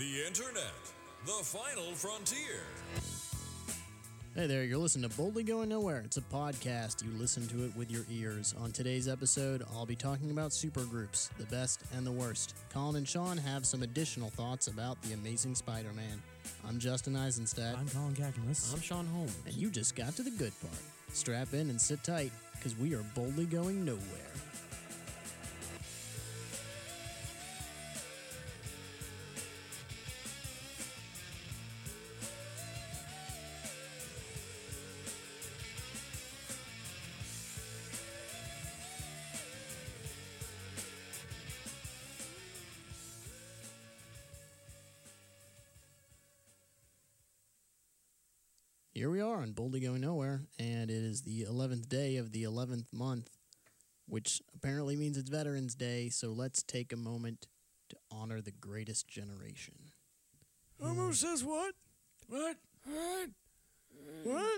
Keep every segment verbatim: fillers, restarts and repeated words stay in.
The Internet, the final frontier. Hey there, you're listening to Boldly Going Nowhere. It's a podcast. You listen to it with your ears. On today's episode, I'll be talking about supergroups, the best and the worst. Colin and Sean have some additional thoughts about The Amazing Spider-Man. I'm Justin Eisenstadt. I'm Colin Kakulis. I'm Sean Holmes. And you just got to the good part. Strap in and sit tight, because we are boldly going nowhere. Here we are on Boldly Going Nowhere, and it is the eleventh day of the eleventh month, which apparently means it's Veterans Day, so let's take a moment to honor the greatest generation. Homo says what? What? What? What?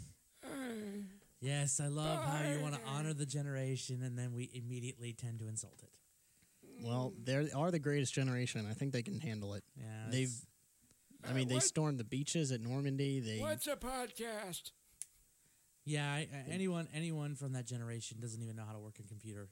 Yes, I love how you want to honor the generation, and then we immediately tend to insult it. Well, they are the greatest generation. I think they can handle it. Yeah, They've, that's- I mean, they what? stormed the beaches at Normandy. They, What's a podcast? Yeah, I, I, anyone anyone from that generation doesn't even know how to work a computer.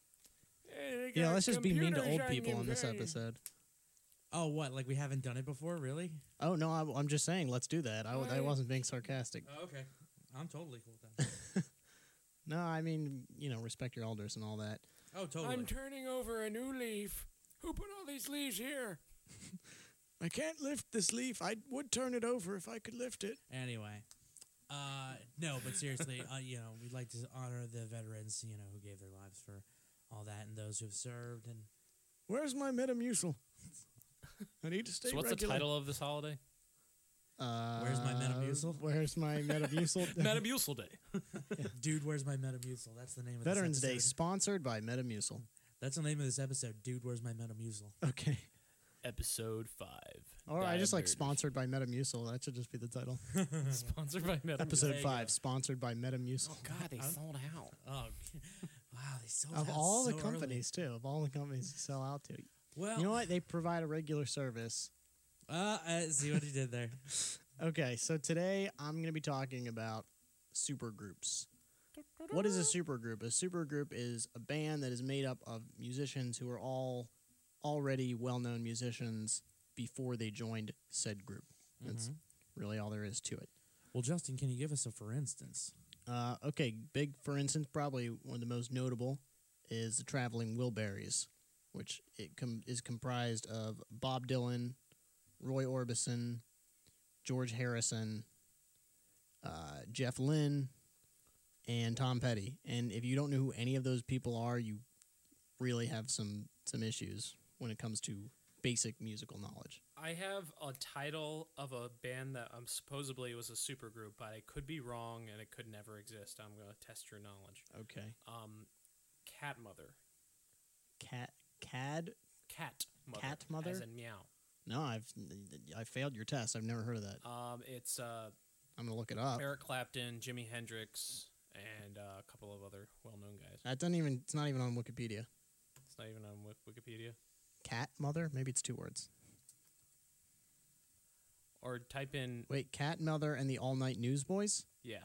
yeah, let's just be mean to old people on this episode. Oh, what? Like we haven't done it before, really? Oh no, I, I'm just saying, let's do that. I, I wasn't being sarcastic. Oh, okay. I'm totally cool with that. No, I mean, you know, respect your elders and all that. Oh, totally. I'm turning over a new leaf. Who put all these leaves here? I can't lift this leaf. I would turn it over if I could lift it. Anyway, uh, no, but seriously, uh, you know, we'd like to honor the veterans, you know, who gave their lives for all that, and those who have served. And Where's my Metamucil? I need to stay So what's regular. the title of this holiday? Uh, Where's my Metamucil? Where's my Metamucil? Metamucil Day. Dude, where's my Metamucil? That's the name of Veterans this Day, episode. sponsored by Metamucil. That's the name of this episode. Dude, where's my Metamucil? Okay. Episode five. Or I just like Diabetes. sponsored by Metamucil. That should just be the title. Sponsored by Metamucil. Episode There you five, go. sponsored by Metamucil. God, they sold out. Oh, wow, they sold Of out all so the companies, too. Of all the companies to sell out to. early. Well, You know what? They provide a regular service. Uh, I see what he did there. Okay, so today I'm going to be talking about supergroups. What is a supergroup? A supergroup is a band that is made up of musicians who are all already well-known musicians before they joined said group. That's really all there is to it. Well, Justin, can you give us a for instance? Uh, okay, big, for instance, probably one of the most notable is the Traveling Wilburys, which it com- is comprised of Bob Dylan, Roy Orbison, George Harrison, uh, Jeff Lynne, and Tom Petty. And if you don't know who any of those people are, you really have some, some issues when it comes to basic musical knowledge. I have a title of a band that um, supposedly was a supergroup, but I could be wrong and it could never exist. I'm going to test your knowledge. Okay. Um, Cat Mother. Cat, Cad? Cat Mother. Cat Mother? As in meow. No, I've I failed your test. I've never heard of that. Um, it's uh, I'm going to look it up. Eric Clapton, Jimi Hendrix, and uh, a couple of other well-known guys. That doesn't even, it's not even on Wikipedia. It's not even on Wik- Wikipedia. Cat Mother? Maybe it's two words. Or type in, Wait, Cat Mother and the All Night Newsboys? yeah.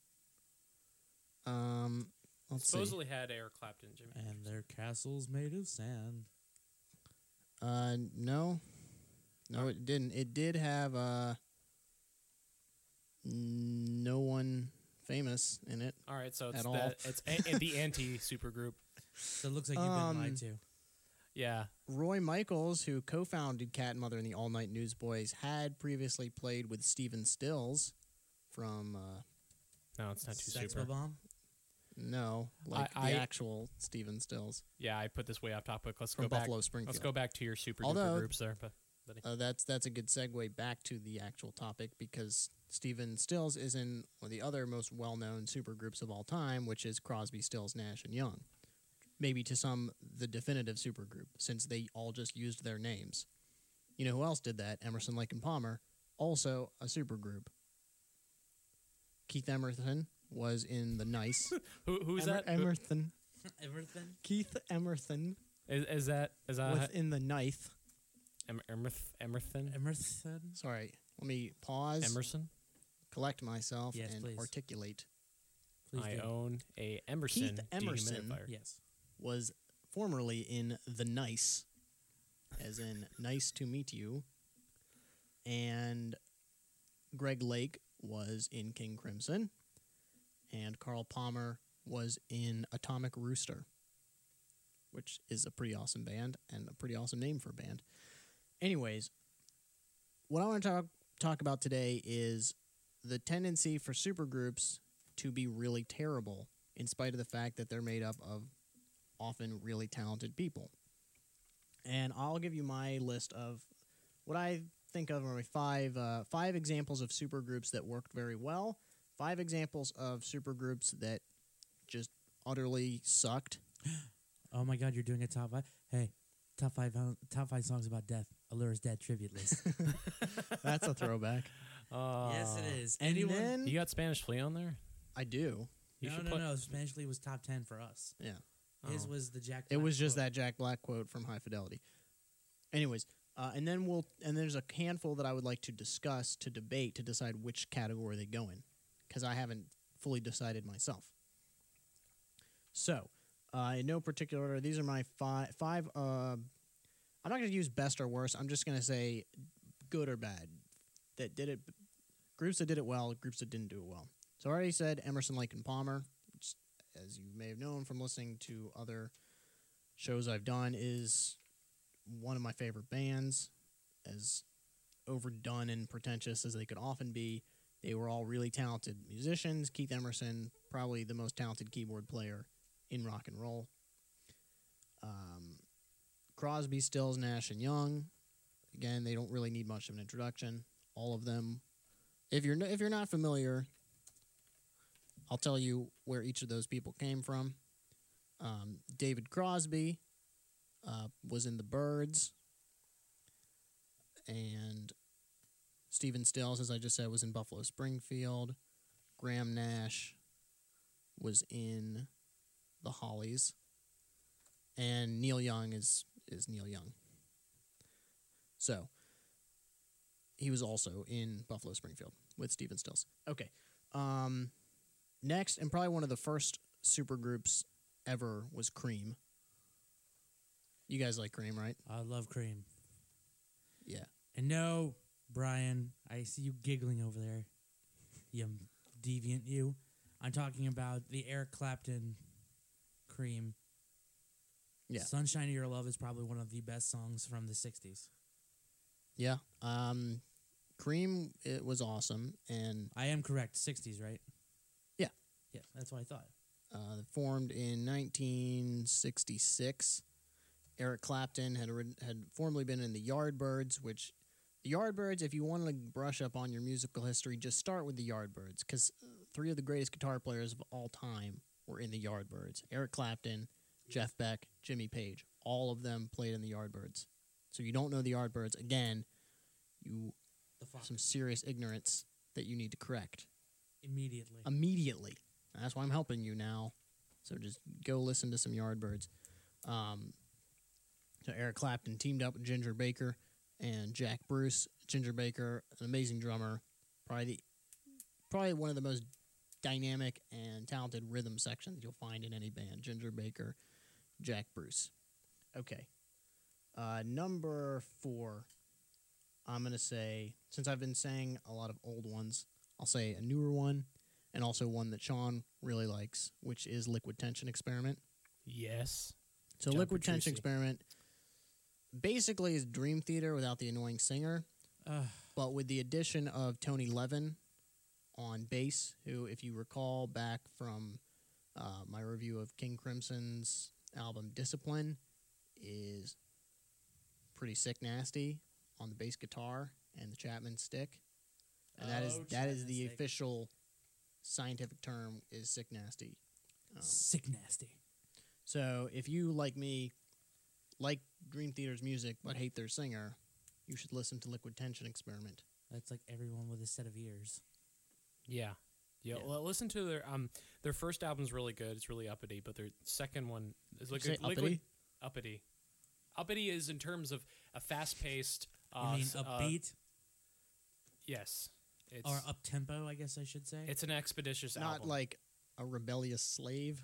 Um, let's Supposedly had Eric Clapton, Jimi Hendrix. And their castles made of sand. see. Uh, no. No, it didn't. It did have, uh, no one famous in it. All right, so it's At the, all. it's a, the anti-supergroup. So it looks like you've Um, been lied to. Yeah. Roy Michaels, who co-founded Cat Mother and the All Night Newsboys, had previously played with Stephen Stills from, uh, No, it's not too Sex super. Bomb? no, like I- the I- actual Stephen Stills. Yeah, I put this way off topic. Let's From go back. Buffalo Springfield. Let's go back to your super Although- duper groups there. But, buddy. Uh, that's that's a good segue back to the actual topic because Stephen Stills is in one of the other most well-known supergroups of all time, which is Crosby, Stills, Nash and Young. Maybe to some the definitive supergroup, since they all just used their names. You know who else did that? Emerson, Lake and Palmer, also a supergroup. Keith Emerson was in the Nice. Who, who's Emer- that? Who- Emerson. Everything? Keith Emerson Is, is that is that was in the Ninth. Em- Emerth, Emerson? Emerson. Sorry, let me pause, Emerson? collect myself, Yes, and please. articulate. Please I do. own a Emerson Keith Emerson. dehumidifier. Yes. Was formerly in The Nice, as in nice to meet you, and Greg Lake was in King Crimson, and Carl Palmer was in Atomic Rooster, which is a pretty awesome band and a pretty awesome name for a band. Anyways, what I want to talk talk about today is the tendency for supergroups to be really terrible, in spite of the fact that they're made up of often really talented people. And I'll give you my list of what I think of are my five uh, five examples of supergroups that worked very well, five examples of supergroups that just utterly sucked. Oh my God, you're doing a top five. Hey, top five uh, top five songs about death. Allura's Dead tribute list. That's a throwback. Uh, Yes, it is. And Anyone? then You got Spanish Flea on there? I do. You no, should no, put- no. Spanish Flea was top ten for us. Yeah. His Oh. was the Jack. It Black was just quote. that Jack Black quote from High Fidelity. Anyways, uh, and then we'll and there's a handful that I would like to discuss to debate to decide which category they go in, because I haven't fully decided myself. So, uh, in no particular order, these are my five. Five. Uh, I'm not going to use best or worst. I'm just going to say good or bad. That did it. Groups that did it well. Groups that didn't do it well. So I already said Emerson, Lake and Palmer, which, as you may have known from listening to other shows I've done, is one of my favorite bands. As overdone and pretentious as they could often be, they were all really talented musicians. Keith Emerson, probably the most talented keyboard player in rock and roll. Um, Crosby, Stills, Nash, and Young. Again, they don't really need much of an introduction. All of them. If you're n- if you're not familiar, I'll tell you where each of those people came from. Um, David Crosby uh, was in the Byrds, and Stephen Stills, as I just said, was in Buffalo Springfield. Graham Nash was in the Hollies, and Neil Young is is Neil Young. So he was also in Buffalo Springfield with Stephen Stills. Okay. Um, next, and probably one of the first supergroups ever was Cream. You guys like Cream, right? I love Cream. Yeah. And no, Brian, I see you giggling over there. You deviant, you. I'm talking about the Eric Clapton Cream. Yeah. Sunshine of Your Love is probably one of the best songs from the sixties. Yeah. Um, Cream, it was awesome, and I am correct. sixties, right? Yeah. Yeah, that's what I thought. uh, formed in nineteen sixty-six. Eric Clapton had orig- had formerly been in the Yardbirds, which the Yardbirds, if you want to brush up on your musical history, just start with the Yardbirds, because three of the greatest guitar players of all time were in the Yardbirds. Eric Clapton, Jeff Beck, Jimmy Page. All of them played in the Yardbirds. So you don't know the Yardbirds, again, you The have fuck. some serious ignorance that you need to correct Immediately. immediately. And that's why I'm helping you now. So just go listen to some Yardbirds. Um, so Eric Clapton teamed up with Ginger Baker and Jack Bruce. Ginger Baker, an amazing drummer, probably the, probably one of the most dynamic and talented rhythm sections you'll find in any band. Ginger Baker, Jack Bruce. Okay. Uh, number four, I'm going to say, since I've been saying a lot of old ones, I'll say a newer one, and also one that Sean really likes, which is Liquid Tension Experiment. Yes. So John Liquid Tension Petrucci. Experiment basically is Dream Theater without the annoying singer, Ugh. but with the addition of Tony Levin on bass, who, if you recall back from uh, my review of King Crimson's album Discipline, is pretty sick nasty on the bass guitar and the Chapman stick. And that is Oh, that is Chapman the stick. official scientific term is sick nasty. Um, Sick nasty. so if you, like me, like Dream Theater's music but hate their singer, you should listen to Liquid Tension Experiment. That's like everyone with a set of ears. Yeah. Yeah. Yeah. Well, listen to their um their first album's really good. It's really uppity, but their second one is like Did you say liquid uppity? uppity. uppity is in terms of a fast-paced. You Uh, mean s- uh, upbeat yes, it's or up tempo? I guess I should say. it's an expeditious Not album. like a rebellious slave.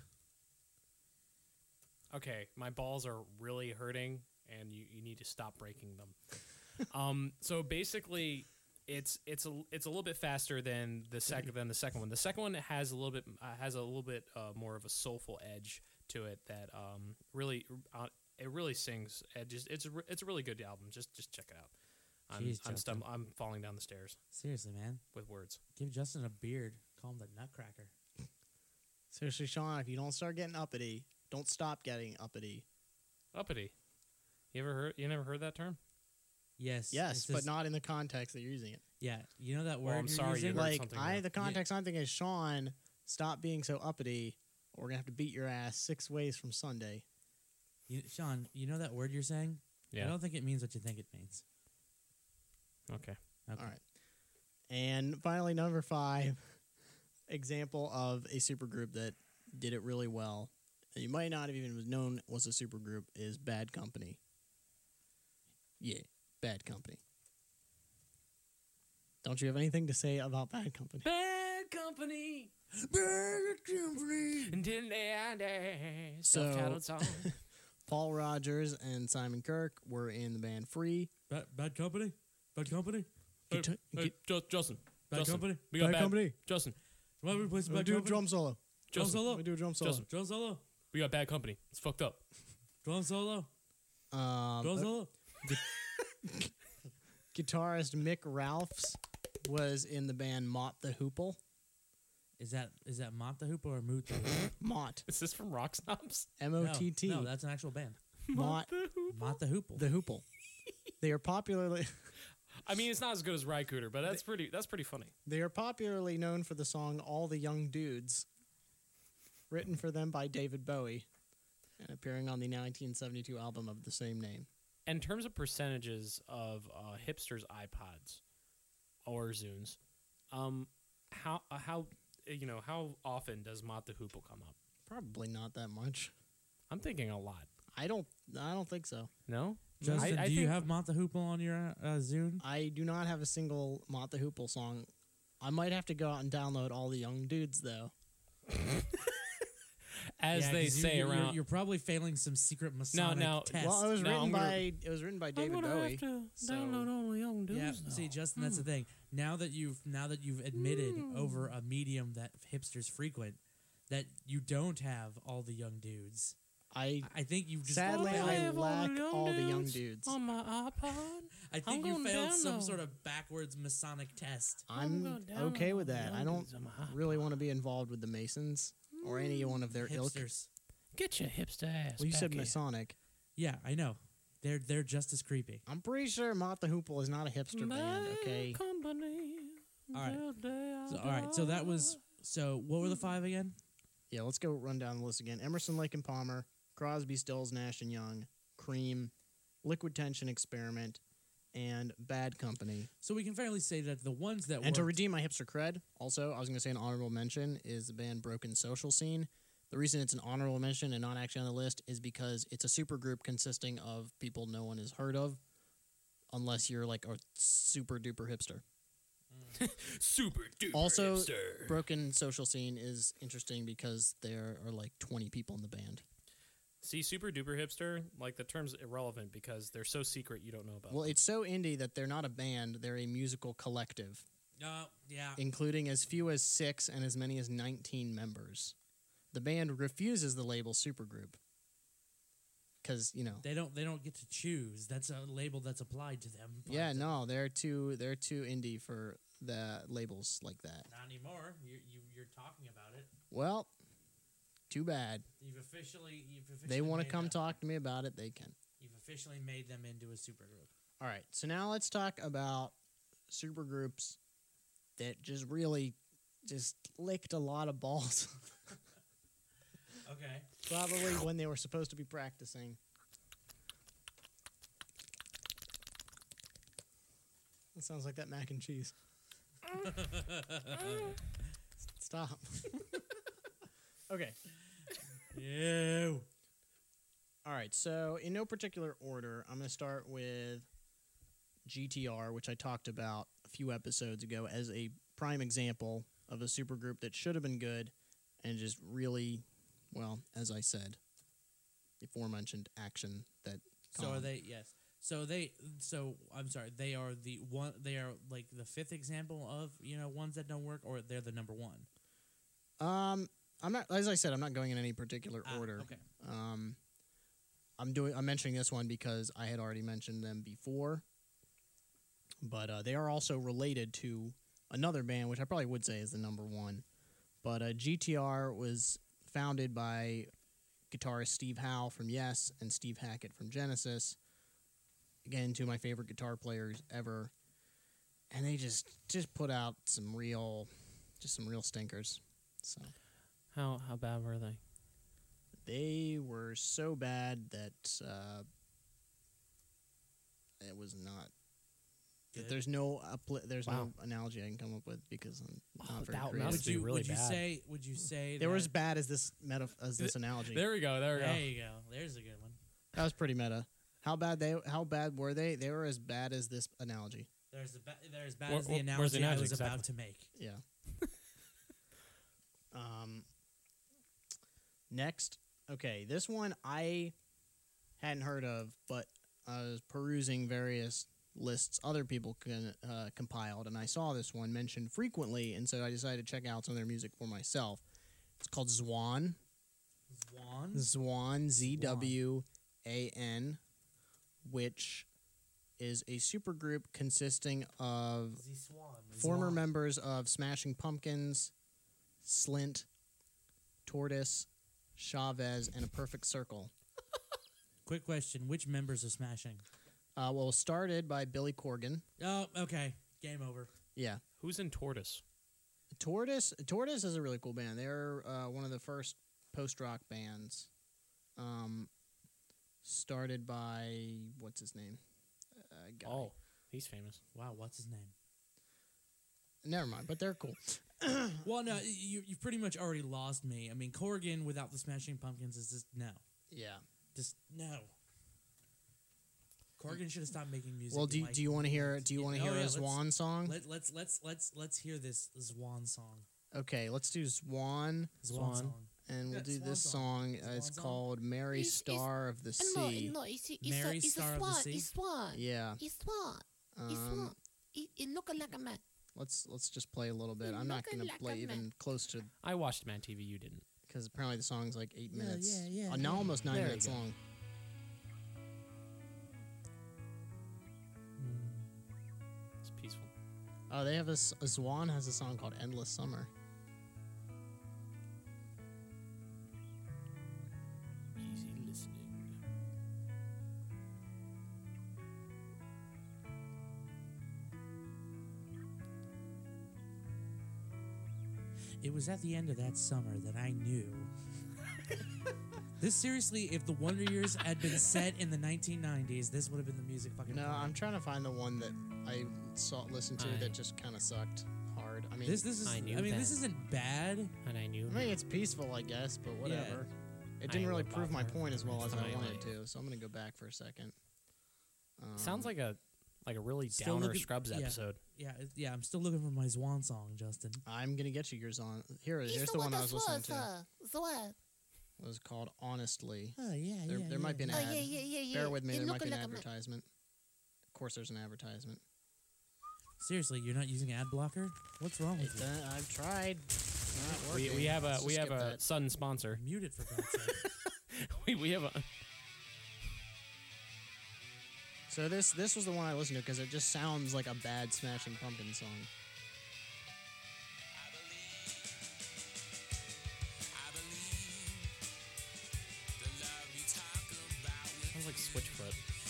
Okay, my balls are really hurting, and you, you need to stop breaking them. um, so basically, it's it's a it's a little bit faster than the second than the second one. The second one has a little bit uh, has a little bit uh, more of a soulful edge to it that um really uh, it really sings. It just it's a, re- it's a really good album. Just just check it out. I'm Jeez, I'm, Justin. stum- I'm falling down the stairs Seriously, man. with words. Give Justin a beard. Call him the Nutcracker. Seriously, Sean, if you don't start getting uppity, don't stop getting uppity. Uppity. You ever heard? You never heard that term? Yes. Yes, it's but just- not in the context that you're using it. Yeah, you know that word Well, I'm you're sorry you using? heard Like, something I, wrong. the context I'm thinking is, Sean, stop being so uppity, or we're going to have to beat your ass six ways from Sunday. You, Sean, you know that word you're saying? I Yeah. don't think it means what you think it means. Okay. Okay. All right. And finally, number five, example of a supergroup that did it really well, and you might not have even known was a supergroup, is Bad Company. Yeah, Bad Company. Don't you have anything to say about Bad Company? Bad Company. Bad Company. Didn't they add a So- self-titled song? Paul Rogers and Simon Kirk were in the band Free. Bad, bad company? Bad company? Hey, Guita- hey, Ju- Justin. Bad Justin. company? We got Bad bad Company. Justin. Why don't we play some We bad do a company? drum solo. Drum Justin. solo? We do a drum solo. Justin. Drum solo? We got bad company. It's fucked up. Drum solo? Um, Drum uh, solo? guitarist Mick Ralphs was in the band Mott the Hoople. Is that is that Mott the Hoople or Moot the Hoople? Mott. Is this from Rock Snobs? M O T T. No, no, that's an actual band. Mott Mott the Hoople. the Hoople. They are popularly I mean, it's not as good as Rycooter, but that's pretty. That's pretty funny. they are popularly known for the song All the Young Dudes, written for them by David Bowie and appearing on the nineteen seventy-two album of the same name. In terms of percentages of uh, hipsters' iPods or Zunes, um, how uh, how you know how often does Mott the Hoople come up? Probably not that much. I'm thinking a lot. I don't I don't think so. No, Justin, I, I do you think- have Mott the Hoople on your uh, Zune? I do not have a single Mott the Hoople song. I might have to go out and download All the Young Dudes though. as Yeah, they 'cause you- say you're, around? You're, you're probably failing some secret Masonic no. test. Well, it was No, written I'm gonna- by it was written by David Bowie. so- all the young dudes. Yeah, see, Justin, that's the thing. Now that you've now that you've admitted over a medium that hipsters frequent that you don't have all the young dudes, I I think you've just sadly I I have all the lack young all the young dudes dudes. on my iPod. I I'm think you going failed down, some though. sort of backwards Masonic test. I'm gonna download okay with all the that. I young don't dudes on my iPod. really want to be involved with the Masons or any one of their ilk. Hipsters. Get your hipster ass. Well, you back said here. Masonic. Yeah, I know. They're they're just as creepy. I'm pretty sure Mott the Hoople is not a hipster band. Okay, Bad company. All right. till day I So, all right, so that was die. so. What were the five again? yeah. Let's go run down the list again. Emerson, Lake and Palmer, Crosby, Stills, Nash and Young, Cream, Liquid Tension Experiment, and Bad Company. So we can fairly say that the ones that And to worked- redeem my hipster cred, also, I was going to say an honorable mention is the band Broken Social Scene. The reason it's an honorable mention and not actually on the list is because it's a supergroup consisting of people no one has heard of, unless you're like a super duper hipster. super duper Also, hipster. Broken Social Scene is interesting because there are like twenty people in the band. See, super duper hipster, like the term's irrelevant because they're so secret you don't know about. Well, them. it's so indie that they're not a band, they're a musical collective, Uh, yeah. including as few as six and as many as nineteen members. The band refuses the label supergroup because, you know, They don't they don't get to choose. That's a label that's applied to them. yeah, But no, they're too they're too indie for the labels like that. Not anymore. You you you're talking about it. Well, too bad. You've officially you've officially They want to made come them- talk to me about it, they can. You've officially made them into a supergroup. All right, so now let's talk about supergroups that just really just licked a lot of balls. Okay. Probably when they were supposed to be practicing. That sounds like that mac and cheese. Stop. Okay. Ew. All right, so in no particular order, I'm going to start with G T R, which I talked about a few episodes ago as a prime example of a supergroup that should have been good and just really, well, as I said, the aforementioned action that. So are Colin- they? Yes. So they. So I'm sorry. They are the one. They are like the fifth example of you know ones that don't work, or they're the number one. Um, I'm not. As I said, I'm not going in any particular Ah, order. okay. Um, I'm doing. I'm mentioning this one because I had already mentioned them before, but uh, they are also related to another band, which I probably would say is the number one. But uh, G T R was founded by guitarist Steve Howe from Yes and Steve Hackett from Genesis. Again, two of my favorite guitar players ever, and they just just put out some real, just some real stinkers. So How how bad were they? they were so bad that uh, it was not. Good. There's no uppli- there's Wow. no analogy I can come up with because I'm not Oh, very that creative. must Would be you? really would you bad. say? Would you say They were that, as bad as this meta as this analogy. There we go. There we go. There you go. There's a good one. That was pretty meta. How bad they? How bad were they? They were as bad as this analogy. There's the ba- they're as bad Where- as the where- analogy, where's the I analogy was about exactly? to make. Yeah. um. Next, okay, this one I hadn't heard of, but I was perusing various lists other people can, uh, compiled, and I saw this one mentioned frequently, and so I decided to check out some of their music for myself. It's called Zwan. Zwan. Zwan, Z W A N, which is a supergroup consisting of Z Swan. former members of Smashing Pumpkins, Slint, Tortoise, Chavez, and A Perfect Circle. Quick question: which members are smashing? Uh, well, started by Billy Corgan. Oh, okay. Game over. Yeah. Who's in Tortoise? Tortoise Tortoise is a really cool band. They're uh, one of the first post-rock bands. Um, started by, what's his name? Uh, guy. Oh, he's famous. Wow, what's his name? Never mind, but they're cool. Well, no, you you've pretty much already lost me. I mean, Corgan without the Smashing Pumpkins is just no, Yeah. just no. Corgan should have stopped making music. Well, do, like- do you want to hear do you want to Oh, hear yeah, a let's- Swan song? Let, let's let's let's let's hear this Swan song. Okay, let's do Swan, Swan Swan. song. and we'll Yeah, do Swan this song. song. Uh, it's Swan song? called Mary It's- it's- Star of the No, Sea. no, it's, it's, Mary a, it's Star a of the swan. Sea? It's swan. Yeah. It's swan. It's Um, swan. It, it look like a man. let's let's just play a little bit. You I'm not look gonna like play a even man. close to I watched Man T V. You didn't. because apparently the song's like eight Yeah, minutes. yeah, yeah, Uh, now yeah. almost nine There you minutes go. long. It's peaceful. Oh, they have a, s- a Swan has a song called Endless Summer. Easy listening. It was at the end of that summer that I knew. This seriously, if the Wonder Years had been set in the nineteen nineties, this would have been the music fucking. No, playing. I'm trying to find the one that I saw listened to I- that just kind of sucked hard. I mean, This this is. I I, knew mean, this that. isn't bad. And I knew. I mean, it's peaceful, I guess, but whatever. It didn't I really would prove my bother. point as well It's as I fine, wanted like- to, so I'm gonna go back for a second. Um, Sounds like a like a really Still downer looking- Scrubs yeah. episode. Yeah, it- yeah. I'm still looking for my Swan song, Justin. I'm gonna get you yours on. Here, It's here's the one I was listening to. Swan. Swan. It was called Honestly. Oh yeah, There, there might be an Oh, ad. yeah, yeah, yeah, yeah. Bear with me. It There look might be an like a man. advertisement. Of course, there's an advertisement. Seriously, you're not using ad blocker? What's wrong It, with you? uh, I've tried. Not We, working. we have a Let's we just have skip a that. Sun sponsor. Mute it for God's sake. we we have a. So this this was the one I listened to because it just sounds like a bad Smashing Pumpkins song. Sounds like Switchfoot.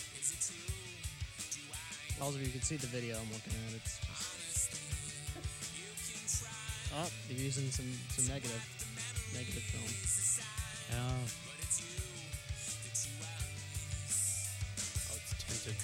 Also, if you can see the video I'm looking at, it's just... Oh, they're using some, some negative, negative film. Oh, Oh, it's tinted.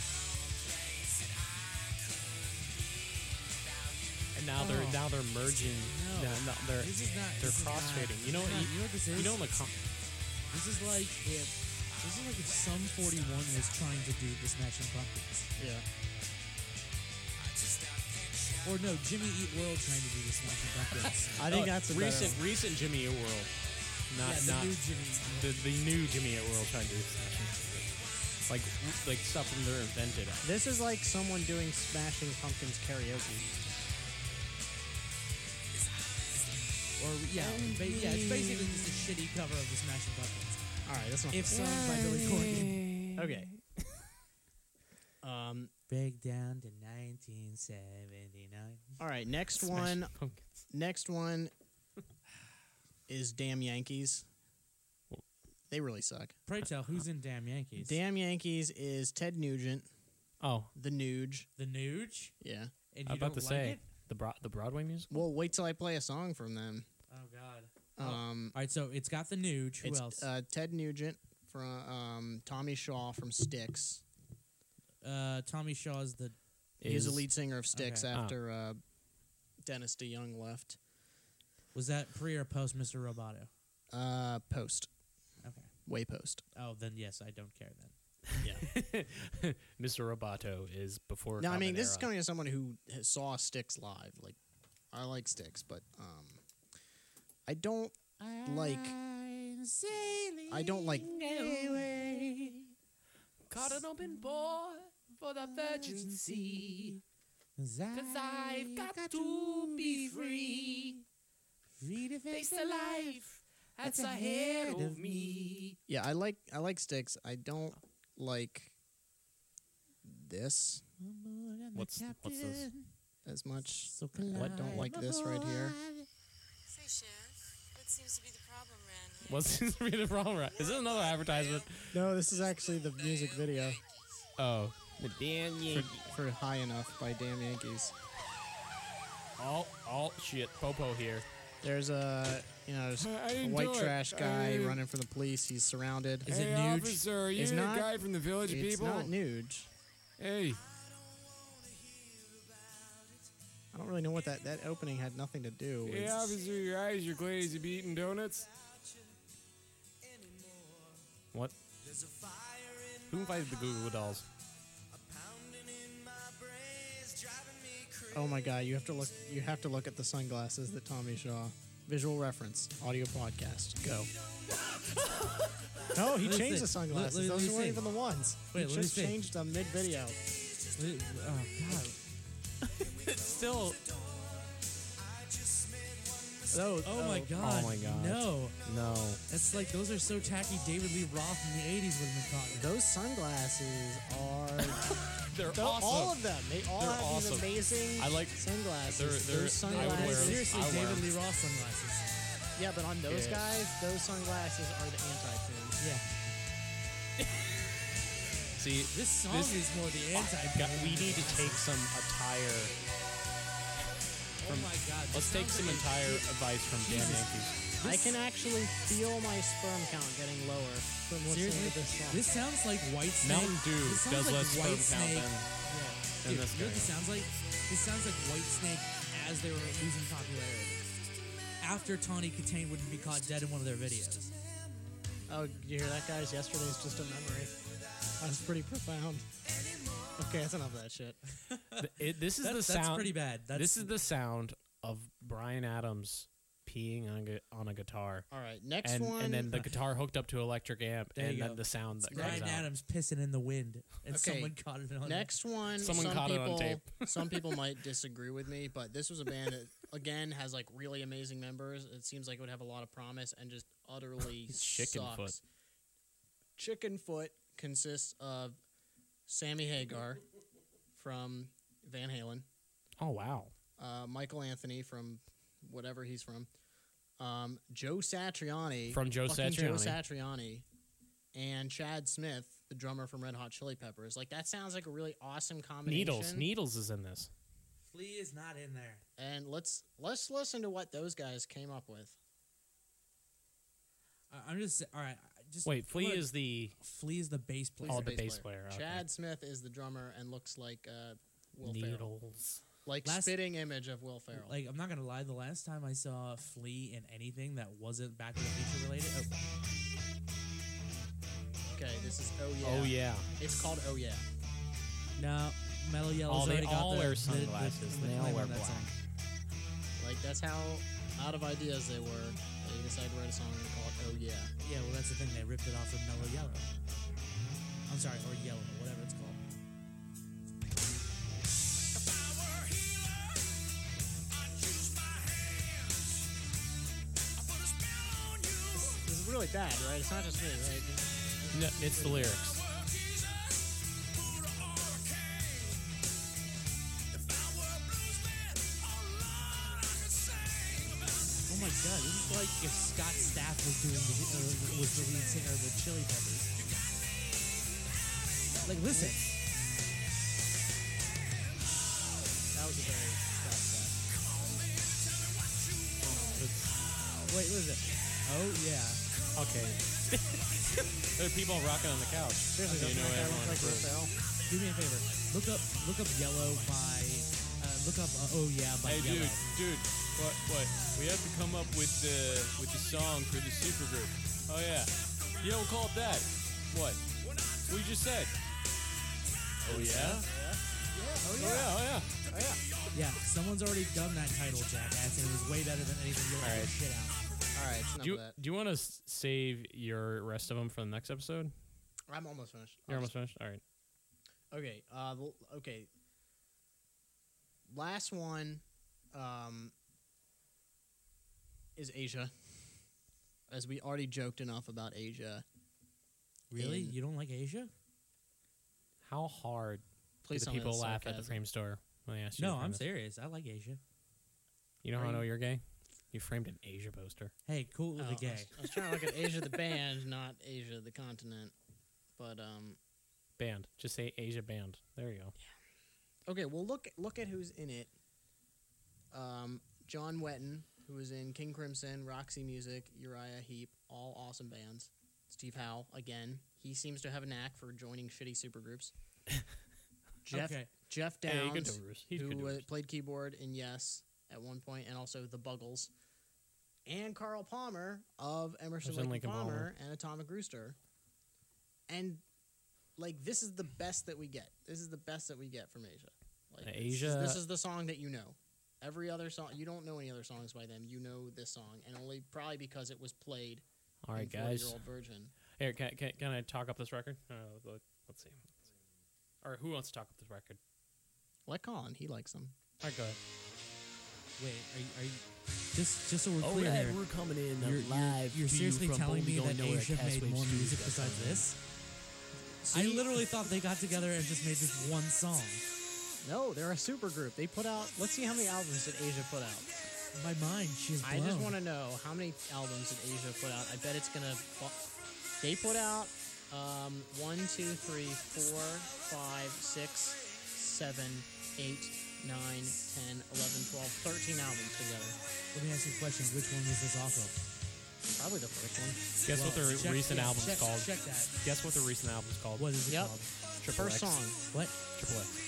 And now they're Oh. now they're merging. No. No, no, they're this is not. they're this is not- crossfading. You know this what? is not- You, you know what this is? you know in the com- This is like if This is like if Sum forty-one was trying to do the Smashing Pumpkins. Yeah. Or no, Jimmy Eat World trying to do the Smashing Pumpkins. I think Oh, that's a recent better recent Jimmy Eat World. Not yeah, the not new Jimmy Eat World. the, the new Jimmy Eat World trying to do Smashing Pumpkins. Like like stuff from their invented. This is like someone doing Smashing Pumpkins karaoke. Or yeah, ba- yeah, it's basically just a shitty cover of the Smashing Pumpkins. All right, that's not. If sung by Billy Corgan. Okay. Um. Break down to nineteen seventy-nine. All right. Next Smashing one. Pumpkins. Next one is Damn Yankees. They really suck. Pray tell, who's in Damn Yankees? Damn Yankees is Ted Nugent, Oh, the Nuge. The Nuge? Yeah. And I you was about don't to like say it? the Bro- the Broadway musical. Well, wait till I play a song from them. Oh, God. Um, All right, so it's got the Nuge. Who it's else? Uh, Ted Nugent from um, Tommy Shaw from Styx. Uh, Tommy Shaw's the... He's the Is- lead singer of Styx Okay. after uh, Dennis DeYoung left. Was that pre or post Mister Roboto? Uh, post. Okay. Way post. Oh, then yes, I don't care then. Yeah. Mister Roboto is before. No, I mean, this is Cabanera. coming as someone who has- saw Styx live. Like, I like Styx, but um, I don't like. I don't like. Caught an open board for the Virgin Sea. Cause I've got to be free. Free to Face the life that's ahead of me. Yeah, I like. I like Styx. I don't like this What's what's this? as much. So I don't like this right here. Say, Chef, what seems to be the problem around here? What's seems to be the problem? Right? Is this another advertisement? No, this is actually the music video Oh, the damn for, for "High Enough" by Damn Yankees. Oh, oh, shit, Popo here. There's a you know there's I a didn't white do it. trash I guy didn't- running from the police. He's surrounded. Is hey, it Nuge? officer, are you It's the not- guy from the Village It's People? not Nuge. Hey, I don't really know what that that opening had nothing to do with. hey, officer, your eyes, your glaze, you be eating donuts? What? Who invited the Goo Goo Dolls? Oh my god, you have to look you have to look at the sunglasses that Tommy Shaw. Visual reference, audio podcast. Go. No, he Let me changed see. the sunglasses. Let- let- let Those me weren't see. even the ones. Wait, he let me just see. changed them mid video. Oh, God. It's still. Oh, Oh, my God. Oh my God. No. No. It's like those are so tacky David Lee Roth in the eighties would have been caught. those sunglasses are They're they're awesome. all of them. They all They're have awesome. these amazing I like- sunglasses. they're- they're- those I would wear sunglasses. them. Seriously, I wear David them. Lee Roth sunglasses. Yeah, but on those Yeah. guys, those sunglasses are the anti-pins. Yeah. See, This song This- is more the anti got, we need to take some attire. Oh my God. this Let's take sounds some like a- entire advice from Damn Yankees. I can actually feel my sperm count getting lower from listening Seriously? to this song. This sounds like White Snake. Mountain Dew This sounds does like less sperm White count Snake. than- Yeah. than Dude, this you know what guy. this sounds like? This sounds like White Snake as they were losing popularity. After Tawny Katane would be caught dead in one of their videos. Oh, did you hear that, guys? Yesterday's just a memory. That was pretty profound. Okay, that's enough of that shit. Th- it- this is That- the that's sound. pretty bad. That's, This is the sound of Brian Adams peeing on a, gu- on a guitar, All right, next and one. and then the guitar hooked up to electric amp, There and you then go. the sound that Brian comes out. Adams pissing in the wind, and Okay, someone caught it on. next one. Someone some caught it on people, tape. some people might disagree with me, but this was a band that again has like really amazing members. It seems like it would have a lot of promise, and just utterly Chicken sucks. Foot. Chicken Foot consists of Sammy Hagar from Van Halen, Oh wow! uh, Michael Anthony from whatever he's from, um, Joe Satriani From Joe fucking Joe Satriani. Satriani, and Chad Smith, the drummer from Red Hot Chili Peppers. Like that sounds like a really awesome combination. Needles, Needles is in this. Flea is not in there. And let's let's listen to what those guys came up with. I- I'm just all right. I Just Wait, Flea I'm gonna- is the Flea is the bass player. Oh, He's the bass player, okay. Chad Smith is the drummer and looks like uh, Will Ferrell. Needles. Like Last- spitting image of Will Ferrell. Like I'm not gonna lie, the last time I saw Flea in anything that wasn't Back to the Future related, oh, Okay, this is Oh Yeah. Oh yeah. It's called Oh Yeah. No, Mellow Yellow's Oh, they already got all the, wear the- sunglasses. The, the They all claim wear on that black. song. Like, that's how out of ideas they were. They decided to write a song and call it Oh Yeah. Yeah, well, that's the thing. They ripped it off of Mellow Yellow. I'm sorry, or Yellow, whatever it's called. This is really bad, right? It's not just me, right? No, it's the lyrics. Oh my god, this is like if Scott Stapp was doing the, uh, was the lead singer of the Chili Peppers. Like, listen. That was a very Scott Stapp. Wait, listen. Oh yeah. Okay. There are people rocking on the couch. Seriously, You doesn't know that guy everyone look like approves. Raphael? Do me a favor. Look up, look up Yellow by, uh, look up uh, Oh Yeah by Hey, Yellow. dude, dude, what, what? We have to come up with the with the song for the supergroup. Oh yeah, you don't call it that. What? What you just said? Oh yeah. Oh yeah. Oh yeah. Yeah, someone's already done that title, Jackass, and it was way better than anything you'll All ever right. shit out. All right, enough Do you of that. do you want to s- save your rest of them for the next episode? I'm almost finished. You're I'll almost finished. All right. Okay. Uh. well, Okay. Last one, um, is Asia. As we already joked enough about Asia. Really? In- You don't like Asia? How hard Please do the tell me people that's laugh at the sarcasm. frame store when they ask you? No, to frame I'm this? serious. I like Asia. You know Are how I know you- you're gay? You framed an Asia poster. Hey, cool Oh, with the I gay. was, I was trying to look at Asia the band, not Asia the continent. But um. Band. Just say Asia band. There you go. Okay, well look look at who's in it. Um, John Wetton, who was in King Crimson, Roxy Music, Uriah Heep, all awesome bands. Steve Howe, again, he seems to have a knack for joining shitty supergroups. Jeff Okay. Jeff Hey, he can Downs, do it. He can who do uh, it. played keyboard in Yes at one point, and also the Buggles, and Carl Palmer of Emerson, Emerson, Lake and Lake and Palmer, Palmer. and Atomic Rooster. And like this is the best that we get. This is the best that we get from Asia. Like Uh, this is- Asia- This is the song that you know. Every other song, you don't know any other songs by them. You know this song, and only probably because it was played All right, in guys. forty-year-old version. Here, can, can, can I talk up this record? Uh, let- let's see. Or who wants to talk up this record? Let Colin, he likes them. All right, go ahead. Wait, are you, are you just just so we're clear here? coming in You're, you're, you're seriously telling me that Asia made more music besides this? I literally thought they got together and just made this one song. No, they're a super group. They put out. Let's see how many albums did Asia put out. My mind, she's blown. I just want to know how many albums did Asia put out. I bet it's gonna. They put out um, one, two, three, four, five, six, seven, eight, nine, ten, eleven, twelve, thirteen albums together. Let me ask you a question. Which one was this off of? Probably the first one. Guess what their Check- recent yeah, album's check, called? Check that. Guess what their recent album's called? What is it Yep. called? Triple First X. song. What? Triple X.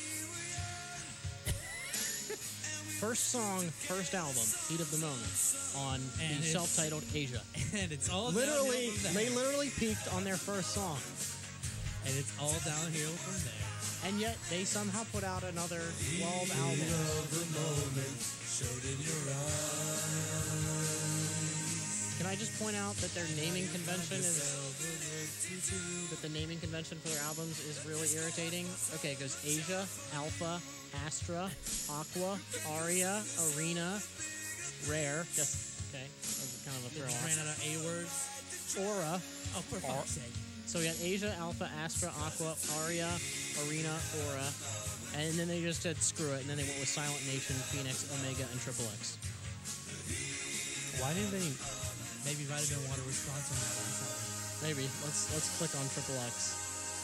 First song, first album, Heat of the Moment, on And the it's- self-titled Asia. And it's all Literally, downhill from they there. literally peaked on their first song. And it's all downhill from there. And yet, they somehow put out another twelve albums. Can I just point out that their naming convention is that the naming convention for their albums is really irritating? Okay, it goes Asia, Alpha, Astra, Aqua, Aria, Arena, Rare. Just okay, that was kind of a They throw just ran off. out of A words. Aura. Oh, for fuck's sake. So we got Asia, Alpha, Astra, Aqua, Aria, Arena, Aura, and then they just said screw it, and then they went with Silent Nation, Phoenix, Omega, and Triple X. Why didn't they? Maybe Vitamin Water was sponsoring that last album. Maybe let's let's click on Triple X.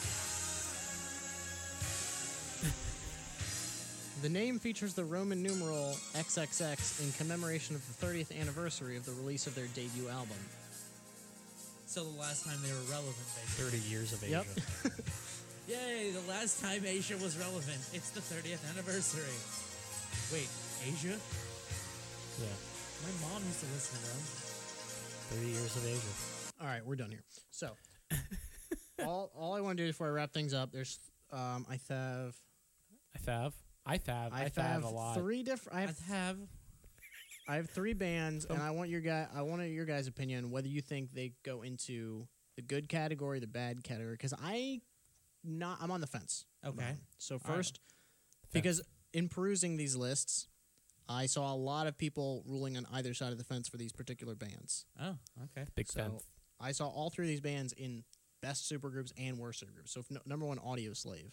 The name features the Roman numeral triple X in commemoration of the thirtieth anniversary of the release of their debut album. So the last time they were relevant, basically. Thirty years of Asia. Yep. Yay, the last time Asia was relevant. It's the thirtieth anniversary. Wait, Asia? Yeah. My mom used to listen to them. Thirty years of Asia. All right, we're done here. So, all all I want to do before I wrap things up, there's um I have I fav. I fav. I, I fav have a lot. three different. I I have have. I have three bands, and I want your guy. I want your guys' opinion whether you think they go into the good category, the bad category. Because I, not, I'm on the fence. about Okay. them. So All right. first, because in perusing these lists, I saw a lot of people ruling on either side of the fence for these particular bands. Oh, okay. Big So fan. I saw all three of these bands in best supergroups and worst supergroups. So if no, number one, Audio Slave.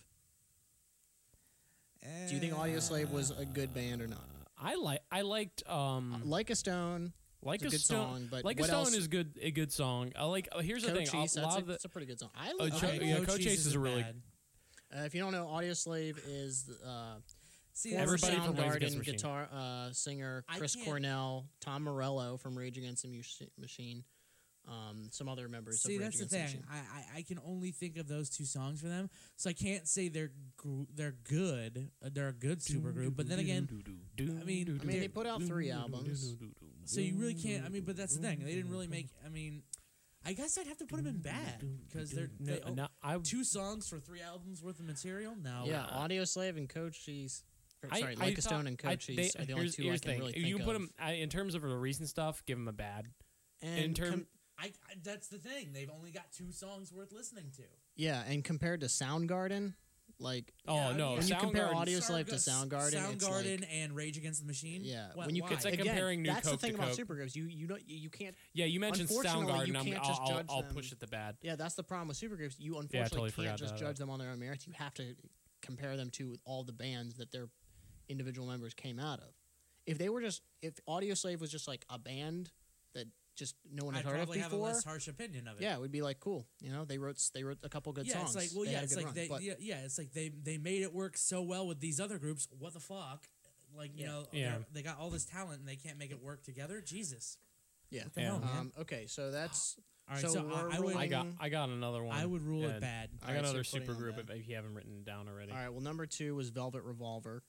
Do you think Audio Slave was a good band or not? I like. I liked. Um, Like a Stone. like it's a a good stone. song, but like a what stone else? is good. A good song. I like. Uh, here's the thing. Cochise, A that's lot a, of the. that's a pretty good song. I, Oh, I, Cho- I- yeah, Cochise Cochise is a really- bad. Uh, if you don't know, Audio Slave is uh, See, former that's the Everybody thing. from Rage Against the Soundgarden Machine. guitar uh, singer I Chris can't- Cornell, Tom Morello from Rage Against the Mu- Machine, um, some other members See, of Rage that's the Against the thing. Machine. I, I I can only think of those two songs for them, so I can't say they're gr- they're good. Uh, they're a good supergroup, but then again, I mean, I mean, they put out three albums. so you really can't. I mean, but that's the thing. They didn't really make. I mean, I guess I'd have to put them in bad because they're they, No, no, I two songs for three albums worth of material. No, Yeah, Audio Slave and Cochise. or, I- Sorry, I Like a thought- Stone and I- Cochise they- are the only here's, two here's I the can thing. really If think you put of. them I, in terms of the recent stuff, give them a bad. And in term- com- I, I that's the thing. They've only got two songs worth listening to. yeah, and compared to Soundgarden, like Oh Yeah, no, when you compare Soundgarden- Audio Slave to Soundgarden, Soundgarden, it's Soundgarden like, and Rage Against the Machine. yeah, Why- when you why? It's like again, comparing New that's Coke the thing to about Coke. supergroups. You you don't you can't. Yeah, you mentioned Unfortunately, Soundgarden. you I'm, can't I'll, just I'll, judge I'll them. push it to bad. Yeah, that's the problem with supergroups. You Yeah, I unfortunately totally can't forgot just that. judge them on their own merits. You have to compare them to all the bands that their individual members came out of. If they were just, if Audio Slave was just like a band that just no one I'd had heard of probably have a before, less harsh opinion of it. yeah, it would be like cool. You know, they wrote they wrote a couple good yeah, songs. it's like well, They yeah, had a it's good like run, they, but yeah, yeah, it's like they they made it work so well with these other groups. What the fuck? Like you Yeah. know, Yeah. they're- they got all this talent and they can't make it work together. Jesus. yeah. What the Yeah. hell, man? Um, okay, so that's all right, so so, we're I, I would I got rolling- I got another one. I would rule Yeah. it bad. I All got right, so another you're super putting on group bad. if, if you haven't written it down already. all right. Well, number two was Velvet Revolver.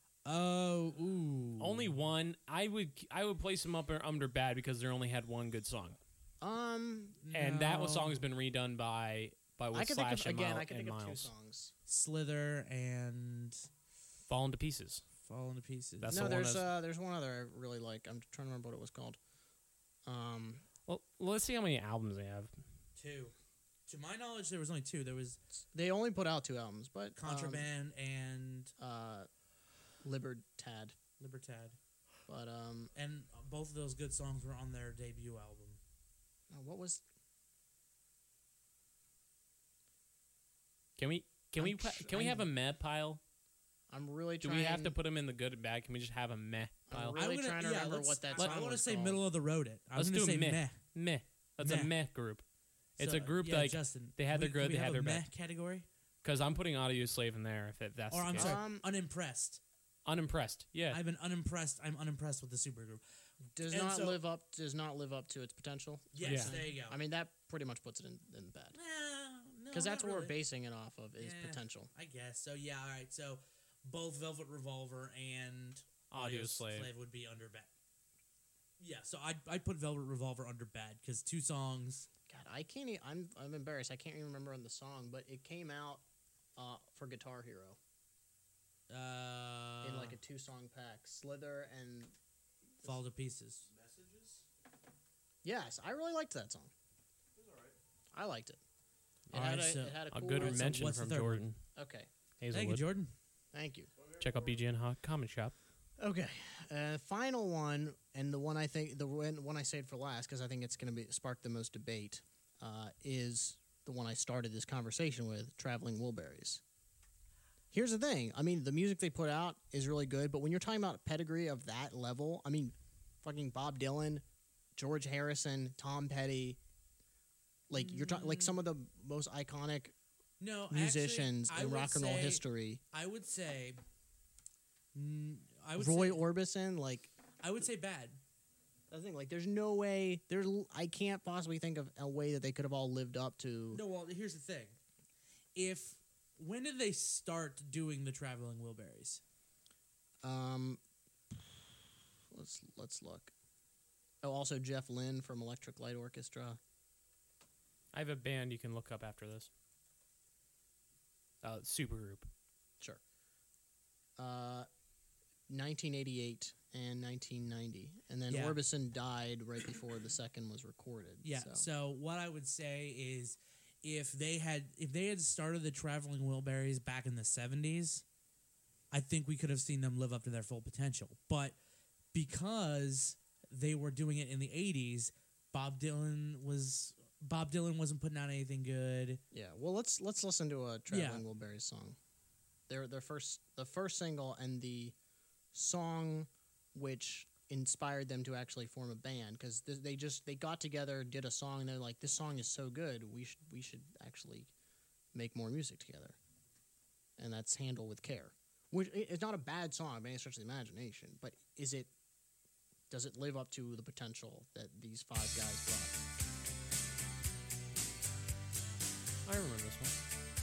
Oh, ooh. Only one. I would I would place them up under bad because they only had one good song, Um, and that was No. song's been redone by by with I can think Slash of and, again. Mile- I can and think of two Miles. songs. Slither and Fallen to Pieces. Fall into Pieces. That's no, the one there's that's- uh, there's one other I really like. I'm trying to remember what it was called. Um, Well, let's see how many albums they have. two. To my knowledge, there was only two. There was they only put out two albums, but um, Contraband and uh, Libertad. Libertad, But um, and both of those good songs were on their debut album. uh, what was? Can we can I'm we put, tr- can we have I'm- a meh pile? I'm really Do trying. we have to put them in the good and bad? Can we just have a meh I'm pile? really I'm gonna, trying to yeah, remember let's- what that let- song I want to was say called. middle of the road. It. I was Let's going to do say meh. meh. Meh. That's Meh. a meh group. It's So, a group yeah, like Justin. they had we, their good, can we they have had a their meh bad. category. Because I'm putting Audio Slave in there. If it, that's Or the I'm case. sorry, Um, unimpressed. Unimpressed. Yeah. I've been unimpressed. I'm unimpressed with the supergroup. Does and not so- live up. Does not live up to its potential. Yes, Yeah. there you go. I mean, that pretty much puts it in, in bad. Nah, Because no, that's not what we're really. basing it off of is Yeah. potential. I guess so. Yeah. All right. So both Velvet Revolver and Audio Slave. would be under bad. Yeah. So I'd I'd put Velvet Revolver under bad because two songs. God, I can't. E- I'm I'm embarrassed. I can't even remember on the song, but it came out uh, for Guitar Hero Uh, in like a two song pack. Slither and fall to pieces. yes, I really liked that song. I liked it. It All had, right, a, so it had a A cool. good Alright, so mention what's the from third one? Jordan. Okay, Hazelwood. Thank you, Jordan. thank you. Check out B G N Hot Comic Shop. Okay, uh, final one, and the one I think the one, one I saved for last because I think it's going to be spark the most debate uh, is the one I started this conversation with, Traveling Wilburys. Here's the thing. I mean, the music they put out is really good, but when you're talking about pedigree of that level, I mean, fucking Bob Dylan, George Harrison, Tom Petty, like you're talking like some of the most iconic No, musicians actually, I in would rock and roll say- history. I would say. mm, I would Roy say, Orbison, like. I would say bad. That's the thing. Like, there's no way. There's. I can't possibly think of a way that they could have all lived up to. No, well, here's the thing. If when did they start doing the Traveling Wilburys? Um. Let's let's look. Oh, also Jeff Lynne from Electric Light Orchestra. I have a band you can look up after this. Uh, supergroup. Sure. Uh, nineteen eighty-eight and nineteen ninety, and then Yeah. Orbison died right before the second was recorded. Yeah. So. So. what I would say is, if they had if they had started the Traveling Wilburys back in the seventies, I think we could have seen them live up to their full potential. But because they were doing it in the eighties, Bob Dylan was Bob Dylan wasn't putting out anything good. Yeah, well, let's let's listen to a Yeah. Traveling Wilburys song. Their their first the first single and the song which inspired them to actually form a band, because th- they just they got together, did a song, and they're like, this song is so good, we should we should actually make more music together, and that's Handle with Care, which i- it's not a bad song by any stretch of the imagination, but is it does it live up to the potential that these five guys brought? I remember this one.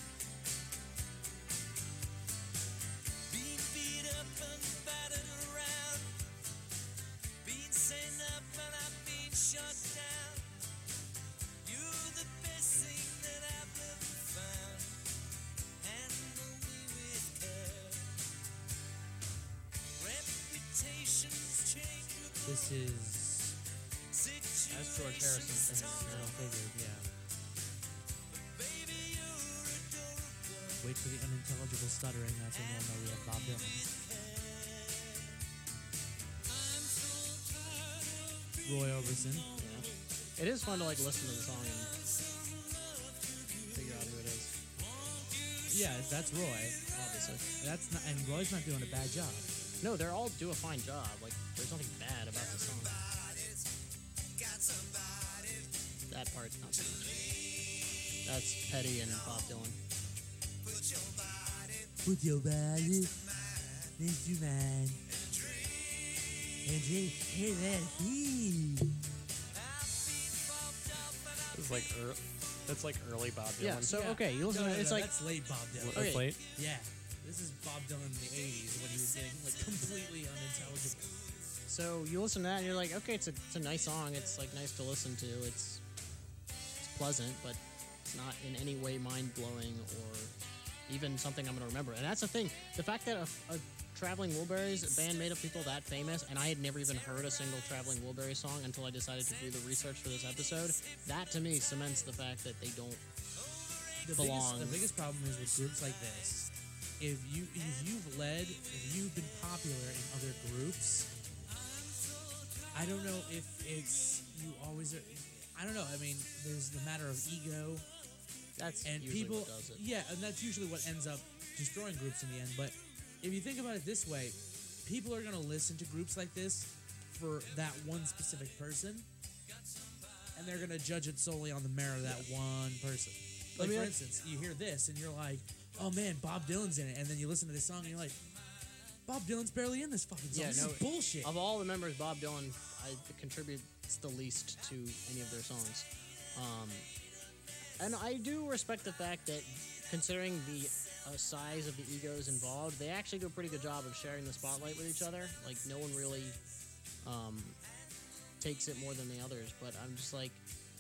Being beat up and battered around, being sent up and I've been shut down. You're the best thing that I've ever found. Handle me with care. Reputations change with This is That's George Harrison singing. Carol Figured, yeah. baby, you're adorable. Wait for the unintelligible stuttering. That's when we'll know we have Bob Dylan. Roy Orbison. Yeah. It is fun to like listen to the song and figure out who it is. Yeah, that's Roy. Obviously, That's not, and Roy's not doing a bad job. no, they're all do a fine job. Like, there's nothing bad about the song. That part's not too much. That's Petty and Bob Dylan. Put your body into mine. And just hear that heat. This is like ear that's like early Bob Dylan. Yeah. So Yeah. okay, you listen. No, to no, It's no, like that's late Bob Dylan. That's Okay. late. Yeah, this is Bob Dylan in the eighties when he was getting like completely unintelligible. so you listen to that and you're like, okay, it's a it's a nice song. It's like nice to listen to. It's it's pleasant, but it's not in any way mind blowing or even something I'm gonna remember. And that's the thing. The fact that a, a Traveling Wilburys band made of people that famous, and I had never even heard a single Traveling Wilburys song until I decided to do the research for this episode. That to me cements the fact that they don't. The belong. biggest, the biggest problem is with groups like this. If you if you've led, if you've been popular in other groups, I don't know if it's you always are. I don't know. I mean, there's the matter of ego, That's and usually people. what does it. Yeah, and that's usually what ends up destroying groups in the end. But if you think about it this way, people are going to listen to groups like this for that one specific person, and they're going to judge it solely on the merit of that one person. Like, Let me for ask- instance, you hear this and you're like, "Oh man, Bob Dylan's in it," and then you listen to this song and you're like, "Bob Dylan's barely in this fucking song. Yeah, this no, is bullshit." Of all the members, Bob Dylan I, contributes the least to any of their songs. Um, and I do respect the fact that, considering the uh, size of the egos involved, they actually do a pretty good job of sharing the spotlight with each other. Like, no one really um, takes it more than the others. But I'm just like,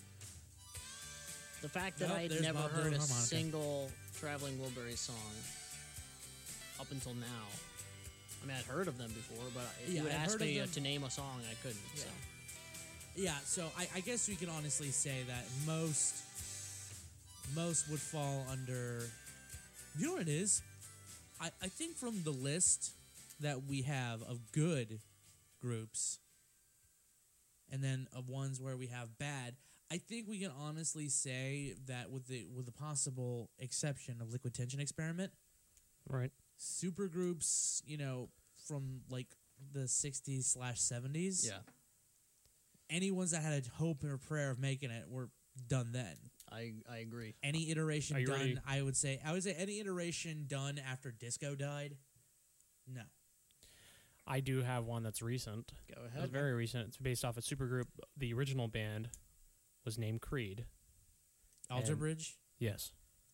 the fact that Nope, I had there's never Bob heard Dylan a harmonica. single Traveling Wilburys song up until now. I mean, I'd heard of them before, but if Yeah, you would I'd ask heard of me uh, them. to name a song, I couldn't. So. Yeah, so I, I guess we can honestly say that most most would fall under. You know what it is? I, I think from the list that we have of good groups, and then of ones where we have bad, I think we can honestly say that with the with the possible exception of Liquid Tension Experiment, Right. super groups, you know, from like the sixties slash seventies. Yeah, Any ones that had a hope or prayer of making it were done then. I I agree. Any iteration Are you done, ready? I would say, I would say any iteration done after disco died. No. I do have one that's recent. Go It's ahead. very recent. It's based off a supergroup. The original band was named Creed. Alter And- Bridge. Yes.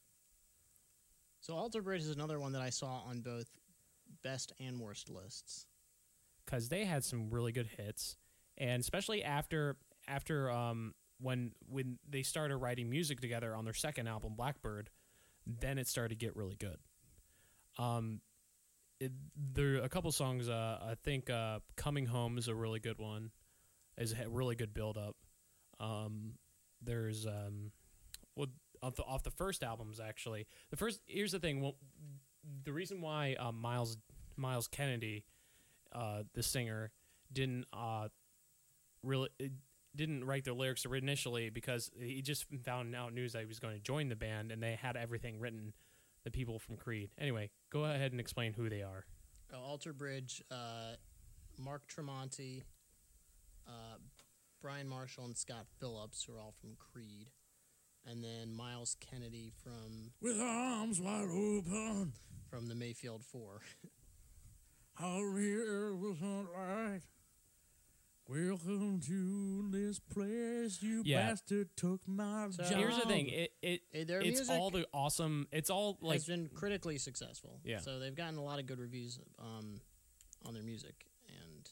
So Alter Bridge is another one that I saw on both best and worst lists. Because they had some really good hits, and especially after after um when when they started writing music together on their second album, Blackbird, then it started to get really good. Um, it, there are a couple songs. Uh, I think uh, "Coming Home" is a really good one. Is a really good build up. Um, there's um, well, off the off the first albums actually. The first here's the thing. Well, the reason why uh, Miles Miles Kennedy, uh, the singer, didn't uh, really. didn't write the lyrics initially because he just found out news that he was going to join the band, and they had everything written, the people from Creed. Anyway, go ahead and explain who they are. Oh, Alter Bridge, uh, Mark Tremonti, uh, Brian Marshall, and Scott Phillips, who are all from Creed. And then Miles Kennedy from With arms wide open, from the Mayfield Four. how here was not right. Welcome to this place, you Yeah. bastard took my So- job. Here's the thing. It it Hey, their it's music all the awesome. It's all like has been critically successful. Yeah. So they've gotten a lot of good reviews um, on their music. And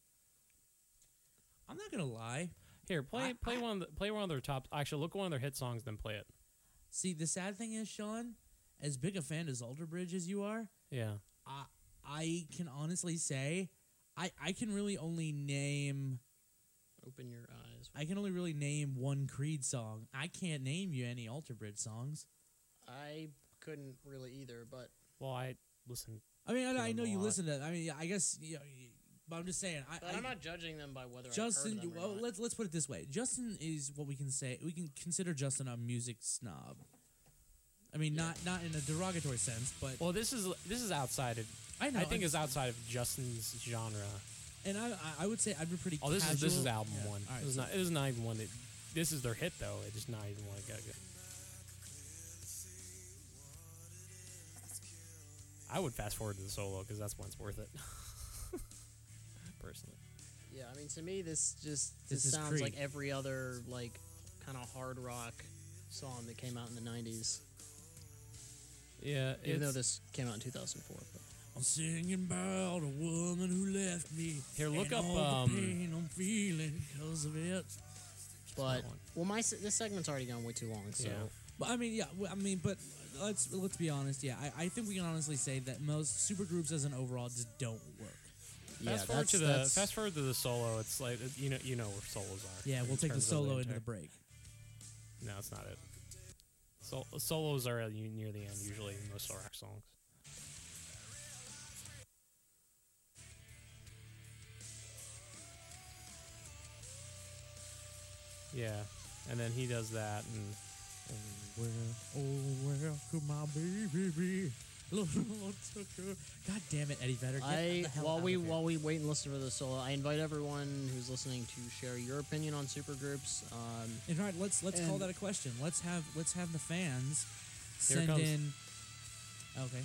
I'm not gonna lie. here. Play I- play I- one of the, play one of their top. Actually, look at one of their hit songs, then play it. See, the sad thing is, Sean, as big a fan as Alter Bridge as you are, Yeah. I I can honestly say, I I can really only name open your eyes. I can only really name one Creed song. I can't name you any Alter Bridge songs. I couldn't really either, but Well, I listen. I mean, I, I them know a you lot. listen to. I mean, I guess you know, but I'm just saying. I, but I, I'm not judging them by whether Justin. I've heard of them Well, or not. let's let's put it this way. Justin is what we can say. We can consider Justin a music snob. I mean, not not in a derogatory sense, but Well, this is this is outside of. I know. I think I'm- it's outside of Justin's genre. and I I- I would say I'd be pretty. Oh, this is this is casual. album Yeah. one. All right, this is so- not. This is not even one that. This is their hit though. It's just not even one. Go good. I would fast forward to the solo because that's when it's worth it. Personally. Yeah, I mean, to me, this just This this is sounds Creed. like every other like kind of hard rock song that came out in the nineties. Yeah. Even though it's- this came out in two thousand four. But I'm singing about a woman who left me. Here, look and up, all um, the pain I'm feeling because of it. but one. well, my se- this segment's already gone way too long. So Yeah. But I mean, yeah. well, I mean, but let's let's be honest. Yeah, I, I think we can honestly say that most supergroups as an overall just don't work. yeah, Fast forward that's, to the that's, fast forward to the solo. It's like you know you know where solos are. Yeah, in we'll take the terms of solo into entire- the break. No, it's not it. Sol- solos are at, near the end usually in most rock songs. Yeah, and then he does that, and Oh where, oh where could my baby be? Lord took her. God damn it, Eddie Vedder. Get I the hell while out we of here. while we wait and listen for the solo, I invite everyone who's listening to share your opinion on supergroups. Um, In fact, let's let's call And- that a question. Let's have let's have the fans Here it send comes. in. Okay.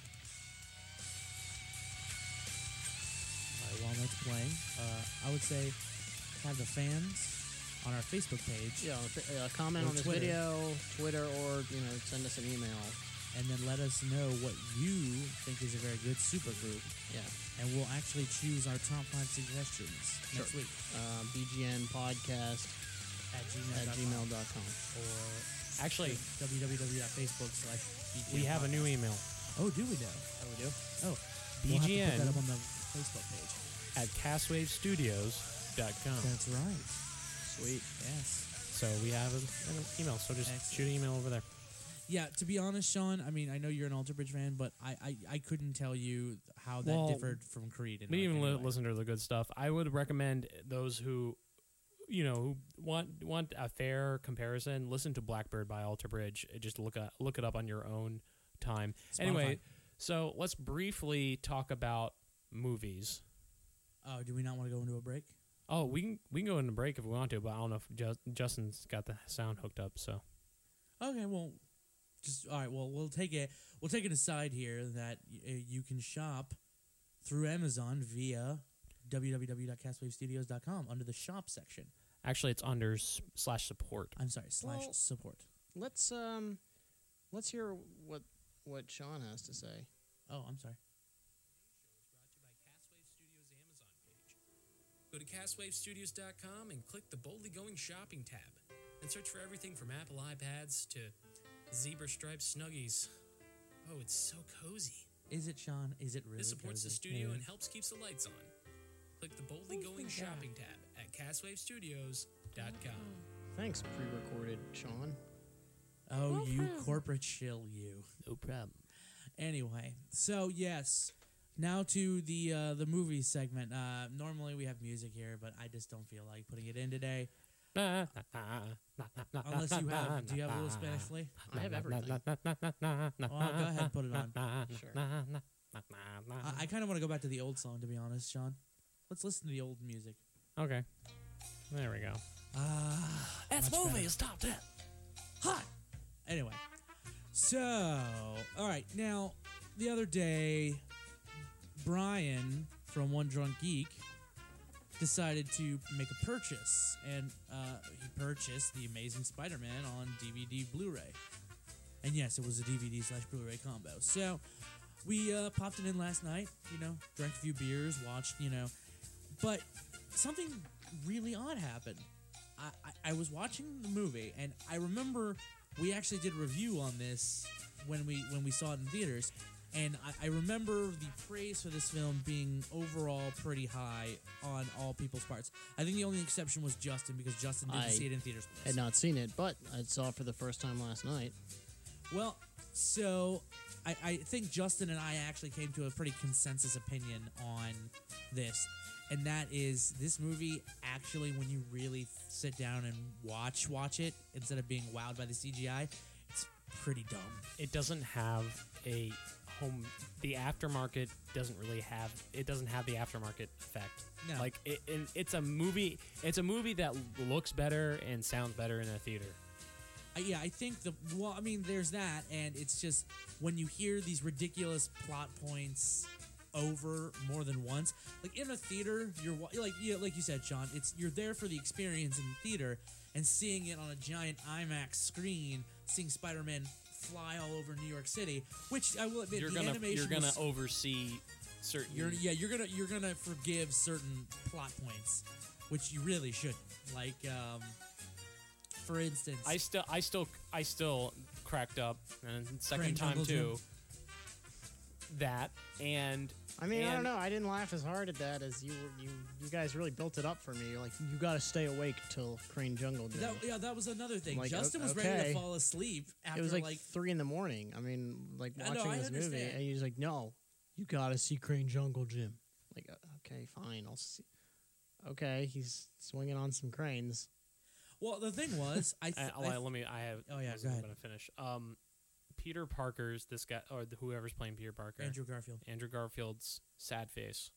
All right, while that's playing, uh, I would say have the fans on our Facebook page, yeah, uh, comment Or on this Twitter. video, Twitter, or you know, send us an email. and then let us know what you think is a very good supergroup, Yeah, and we'll actually choose our top five suggestions next week uh, B G N podcast at gmail at gmail dot com. or actually www.facebook slash we have a new email Oh, do we know? Oh, we do. Oh, we'll have to put bgn that up on the Facebook page. at castwave studios dot com. That's right. Sweet. Yes. So we have an an email. So just Excellent. shoot an email over there. Yeah, to be honest, Sean, I mean, I know you're an Alter Bridge fan, but I, I, I couldn't tell you how that Well, differed from Creed. In We like even any li- way. listen to the good stuff. I would recommend those who, you know, who want want a fair comparison. Listen to Blackbird by Alter Bridge. Uh, Just look at look it up on your own time. Spotify. Anyway, so let's briefly talk about movies. Oh, do we not want to go into a break? Oh, we can we can go into break if we want to, but I don't know if Just, Justin's got the sound hooked up. So Okay, well, just all right. Well, we'll take it. We'll take an aside here that y- uh, you can shop through Amazon via w w w dot castwave studios dot com under the shop section. actually, it's under s- slash support. I'm sorry, slash Well- support. Let's um, let's hear what what Sean has to say. Oh, I'm sorry. Go to cast wave studios dot com and click the Boldly Going Shopping tab and search for everything from Apple iPads to Zebra striped snuggies. Oh, it's so cozy. Is it, Sean? Is it really? This supports the cozy? studio Yeah. and helps keeps the lights on. Click the boldly going shopping tab at castwave studios dot com. Thanks, pre-recorded Sean. Oh, you corporate shill, you. No problem. Anyway, so yes, now to the uh, the movie segment. Uh, normally we have music here, but I just don't feel like putting it in today. Unless you have, do you have a little Spanish flea? I have everything. Well, go ahead and put it on. Sure. I, I kind of want to go back to the old song, to be honest, Sean. Let's listen to the old music. Okay. There we go. Ah, That's much better. movies top ten. Hi. Anyway, so all right, now the other day, Brian from One Drunk Geek decided to make a purchase, and uh, he purchased The Amazing Spider-Man on D V D Blu-ray. And yes, it was a D V D slash Blu-ray combo. So we uh, popped it in last night, you know, drank a few beers, watched, you know, but something really odd happened. I, I, I was watching the movie, and I remember we actually did a review on this when we when we saw it in theaters, and I, I remember the praise for this film being overall pretty high on all people's parts. I think the only exception was Justin, because Justin didn't I see it in theaters with us. Had not seen it, but I saw it for the first time last night. Well, so I, I think Justin and I actually came to a pretty consensus opinion on this, and that is this movie actually, when you really sit down and watch watch it instead of being wowed by the C G I, it's pretty dumb. It doesn't have a home. The aftermarket doesn't really have. It doesn't have the aftermarket effect. No. Like it, and it's a movie. It's a movie that looks better and sounds better in a theater. Uh, yeah, I think the well, I mean, there's that, and it's just when you hear these ridiculous plot points over more than once, like in a theater, you're wa- like yeah, like you said, Sean, it's you're there for the experience in the theater, and seeing it on a giant IMAX screen, seeing Spider-Man fly all over New York City, which I will admit, You're the gonna animation you're gonna was, oversee certain. you're yeah, you're gonna you're gonna forgive certain plot points, which you really shouldn't. Like, um, for instance, I still I still I still cracked up, and second Crane time Jungle too. Gym. That and I mean, I And- don't know. I didn't laugh as hard at that as you were. You you guys really built it up for me. You're like, you got to stay awake till Crane Jungle Gym. that, yeah, that was another thing. Like, Justin o- was ready okay. to fall asleep after It was like, like three in the morning. I mean, like I know, watching I this movie, understand. and he's like, "No, you got to see Crane Jungle Gym." Like, uh, okay, fine, I'll see. Okay, he's swinging on some cranes. Well, the thing was, I, th- I, I I, th- let me. I have. Oh, yeah, was go ahead. gonna finish. Um, Peter Parker's this guy or the, whoever's playing Peter Parker. Andrew Garfield. Andrew Garfield's sad face.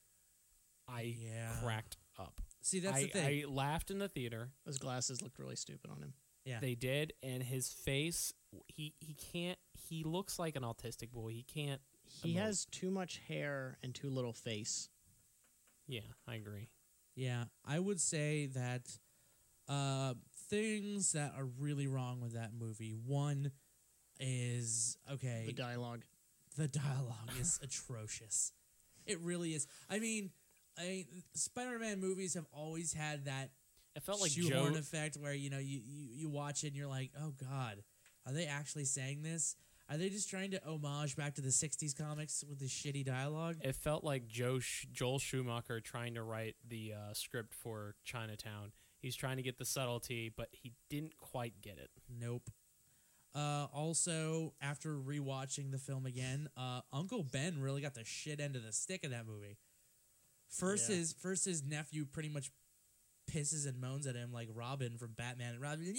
I Yeah. cracked up. See, that's I, the thing. I laughed in the theater. Those glasses looked really stupid on him. yeah, They did, and his face. He he can't. He looks like an autistic boy. He can't. He emote. has too much hair and too little face. Yeah, I agree. yeah. I would say that uh, things that are really wrong with that movie. One is okay. The dialogue. The dialogue is atrocious. It really is. I mean, I Spider-Man movies have always had that It felt like shoehorn Joe. effect where you know you, you, you watch it and you're like, oh god, are they actually saying this? Are they just trying to homage back to the sixties comics with this shitty dialogue? It felt like Joe Sh- Joel Schumacher trying to write the uh, script for Chinatown. He's trying to get the subtlety, but he didn't quite get it. Nope. Uh, also, after rewatching the film again, uh, Uncle Ben really got the shit end of the stick in that movie. First, Yeah. his first his nephew pretty much pisses and moans at him like Robin from Batman, and Robin,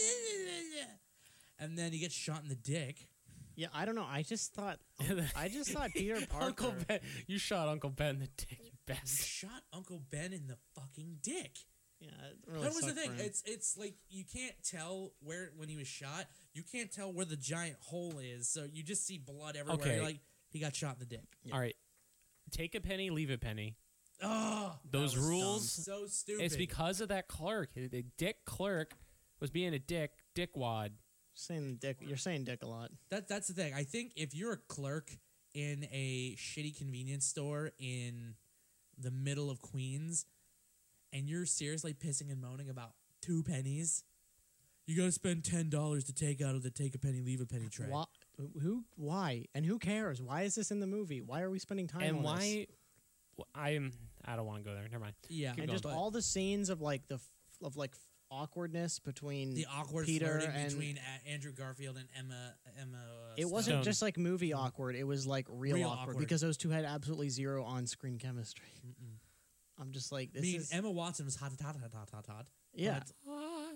and then he gets shot in the dick. Yeah, I don't know. I just thought. I just thought Peter Parker. Uncle Ben, you shot Uncle Ben in the dick, you You bastard. shot Uncle Ben in the fucking dick. Yeah, it really that was the sucked thing. for him. It's it's like you can't tell where when he was shot. You can't tell where the giant hole is, so you just see blood everywhere. Okay. You're like, he got shot in the dick. All right, take a penny, leave a penny. Oh, Those that was rules. dumb. So stupid. It's because of that clerk. The dick clerk was being a dick, dickwad. saying dick. You're saying dick a lot. that that's the thing. I think if you're a clerk in a shitty convenience store in the middle of Queens, and you're seriously pissing and moaning about two pennies, You gotta spend ten dollars to take out of the take a penny, leave a penny tray. Why, who? Why? And who cares? Why is this in the movie? Why are we spending time and on this? why? wh- I'm. I don't want to go there. Never mind. Yeah, Keep And going. just but- all the scenes of like the f- of like f- awkwardness between the awkward Peter flirting and between A- Andrew Garfield and Emma. Emma. Uh, it Stone. wasn't Stone. just like movie awkward. It was like real, Real awkward, awkward. because those two had absolutely zero on-screen chemistry. Mm-mm. I'm just like I this mean, is Emma Watson was hot, hot, hot, hot, hot, hot. yeah. but-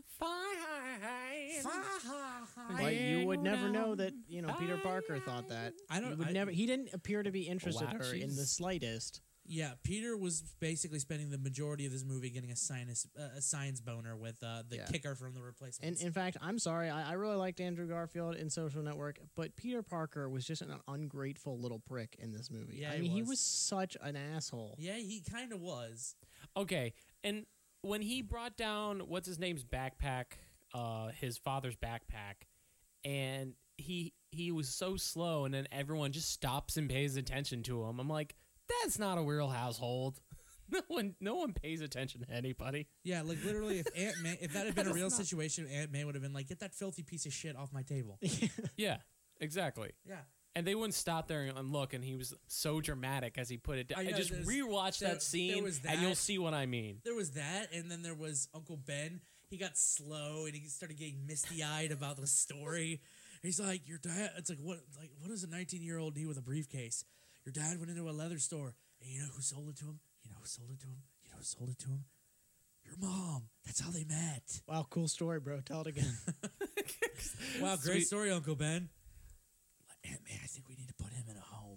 But you would never know that you know Peter Parker thought that. I don't. You would I- never. He didn't appear to be interested in her in the Watches. slightest. Yeah, Peter was basically spending the majority of this movie getting a science uh, a science boner with uh, the Yeah. kicker from the And replacements. in fact, I'm sorry. I, I really liked Andrew Garfield in Social Network, but Peter Parker was just an ungrateful little prick in this movie. Yeah, I he mean, he was. was such an asshole. yeah, he kind of was. Okay, and when he brought down what's his name's backpack, uh, his father's backpack, and he he was so slow, and then everyone just stops and pays attention to him. I'm like, that's not a real household. No one, no one pays attention to anybody. Yeah, like literally, if Aunt May, if that had been a real situation, Aunt May would have been like, "Get that filthy piece of shit off my table." Yeah, exactly. Yeah, And they wouldn't stop there and look, and he was so dramatic as he put it down. I And know, just there's- rewatch there- that scene, there was and you'll that. see what I mean. there was that, and then there was Uncle Ben. He got slow, and he started getting misty eyed about the story. He's like, "Your dad." It's like, what? Like, what does a nineteen year old need with a briefcase? Your dad went into a leather store, and you know who sold it to him? You know who sold it to him? You know who sold it to him? Your mom. That's how they met. Wow, cool story, bro. Tell it again. Wow, great Sweet. story, Uncle Ben. Aunt May, I think we need to put him in a home.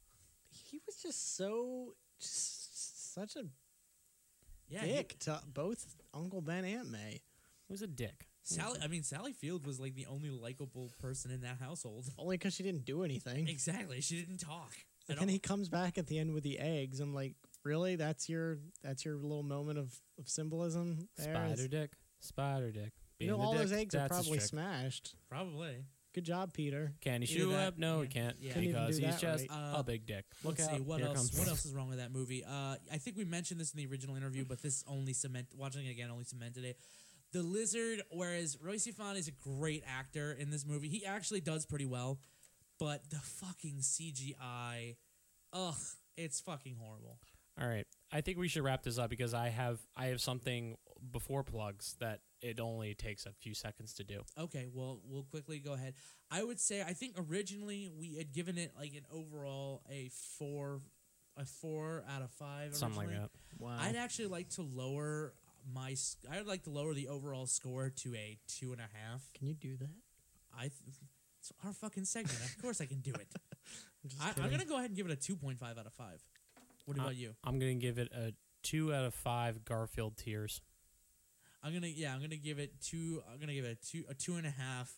He was just so just such a Yeah, he- dick to both Uncle Ben and May. He was a dick. Sally. I mean, Sally Field was like the only likable person in that household. Only because she didn't do anything. Exactly. She didn't talk. And at then all. he comes back at the end with the eggs. I'm like, really? That's your that's your little moment of, of symbolism there? Spider Is- dick. Spider dick. You Being know, a all dick, those eggs are that's his probably trick. smashed. Probably. Good job, Peter. Can he Either shoot that- up? No, he yeah. can't. Yeah. Couldn't even Because do he's that just right. a big dick. Look Let's out. see what Here else. comes- What else is wrong with that movie? Uh, I think we mentioned this in the original interview, but this only cement. Watching it again only cemented it. The Lizard, whereas Royce Ifan is a great actor in this movie, he actually does pretty well, but the fucking C G I, ugh, it's fucking horrible. All right. I think we should wrap this up because I have I have something before plugs that it only takes a few seconds to do. Okay, well, we'll quickly go ahead. I would say I think originally we had given it like an overall a four, a four out of five. Something like originally. that. Wow. I'd actually like to lower my. s- I'd like to lower the overall score to a two and a half. Can you do that? I. Th- it's our fucking segment. Of course, I can do it. I'm just I, I'm kidding. gonna go ahead and give it a two point five out of five. What Uh, about you? I'm going to give it a two out of five Garfield tears. I'm gonna yeah. I'm gonna give it two. I'm gonna give it a two a two and a half.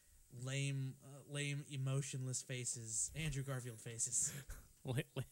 Lame, uh, lame, emotionless faces. Andrew Garfield faces. Li- li-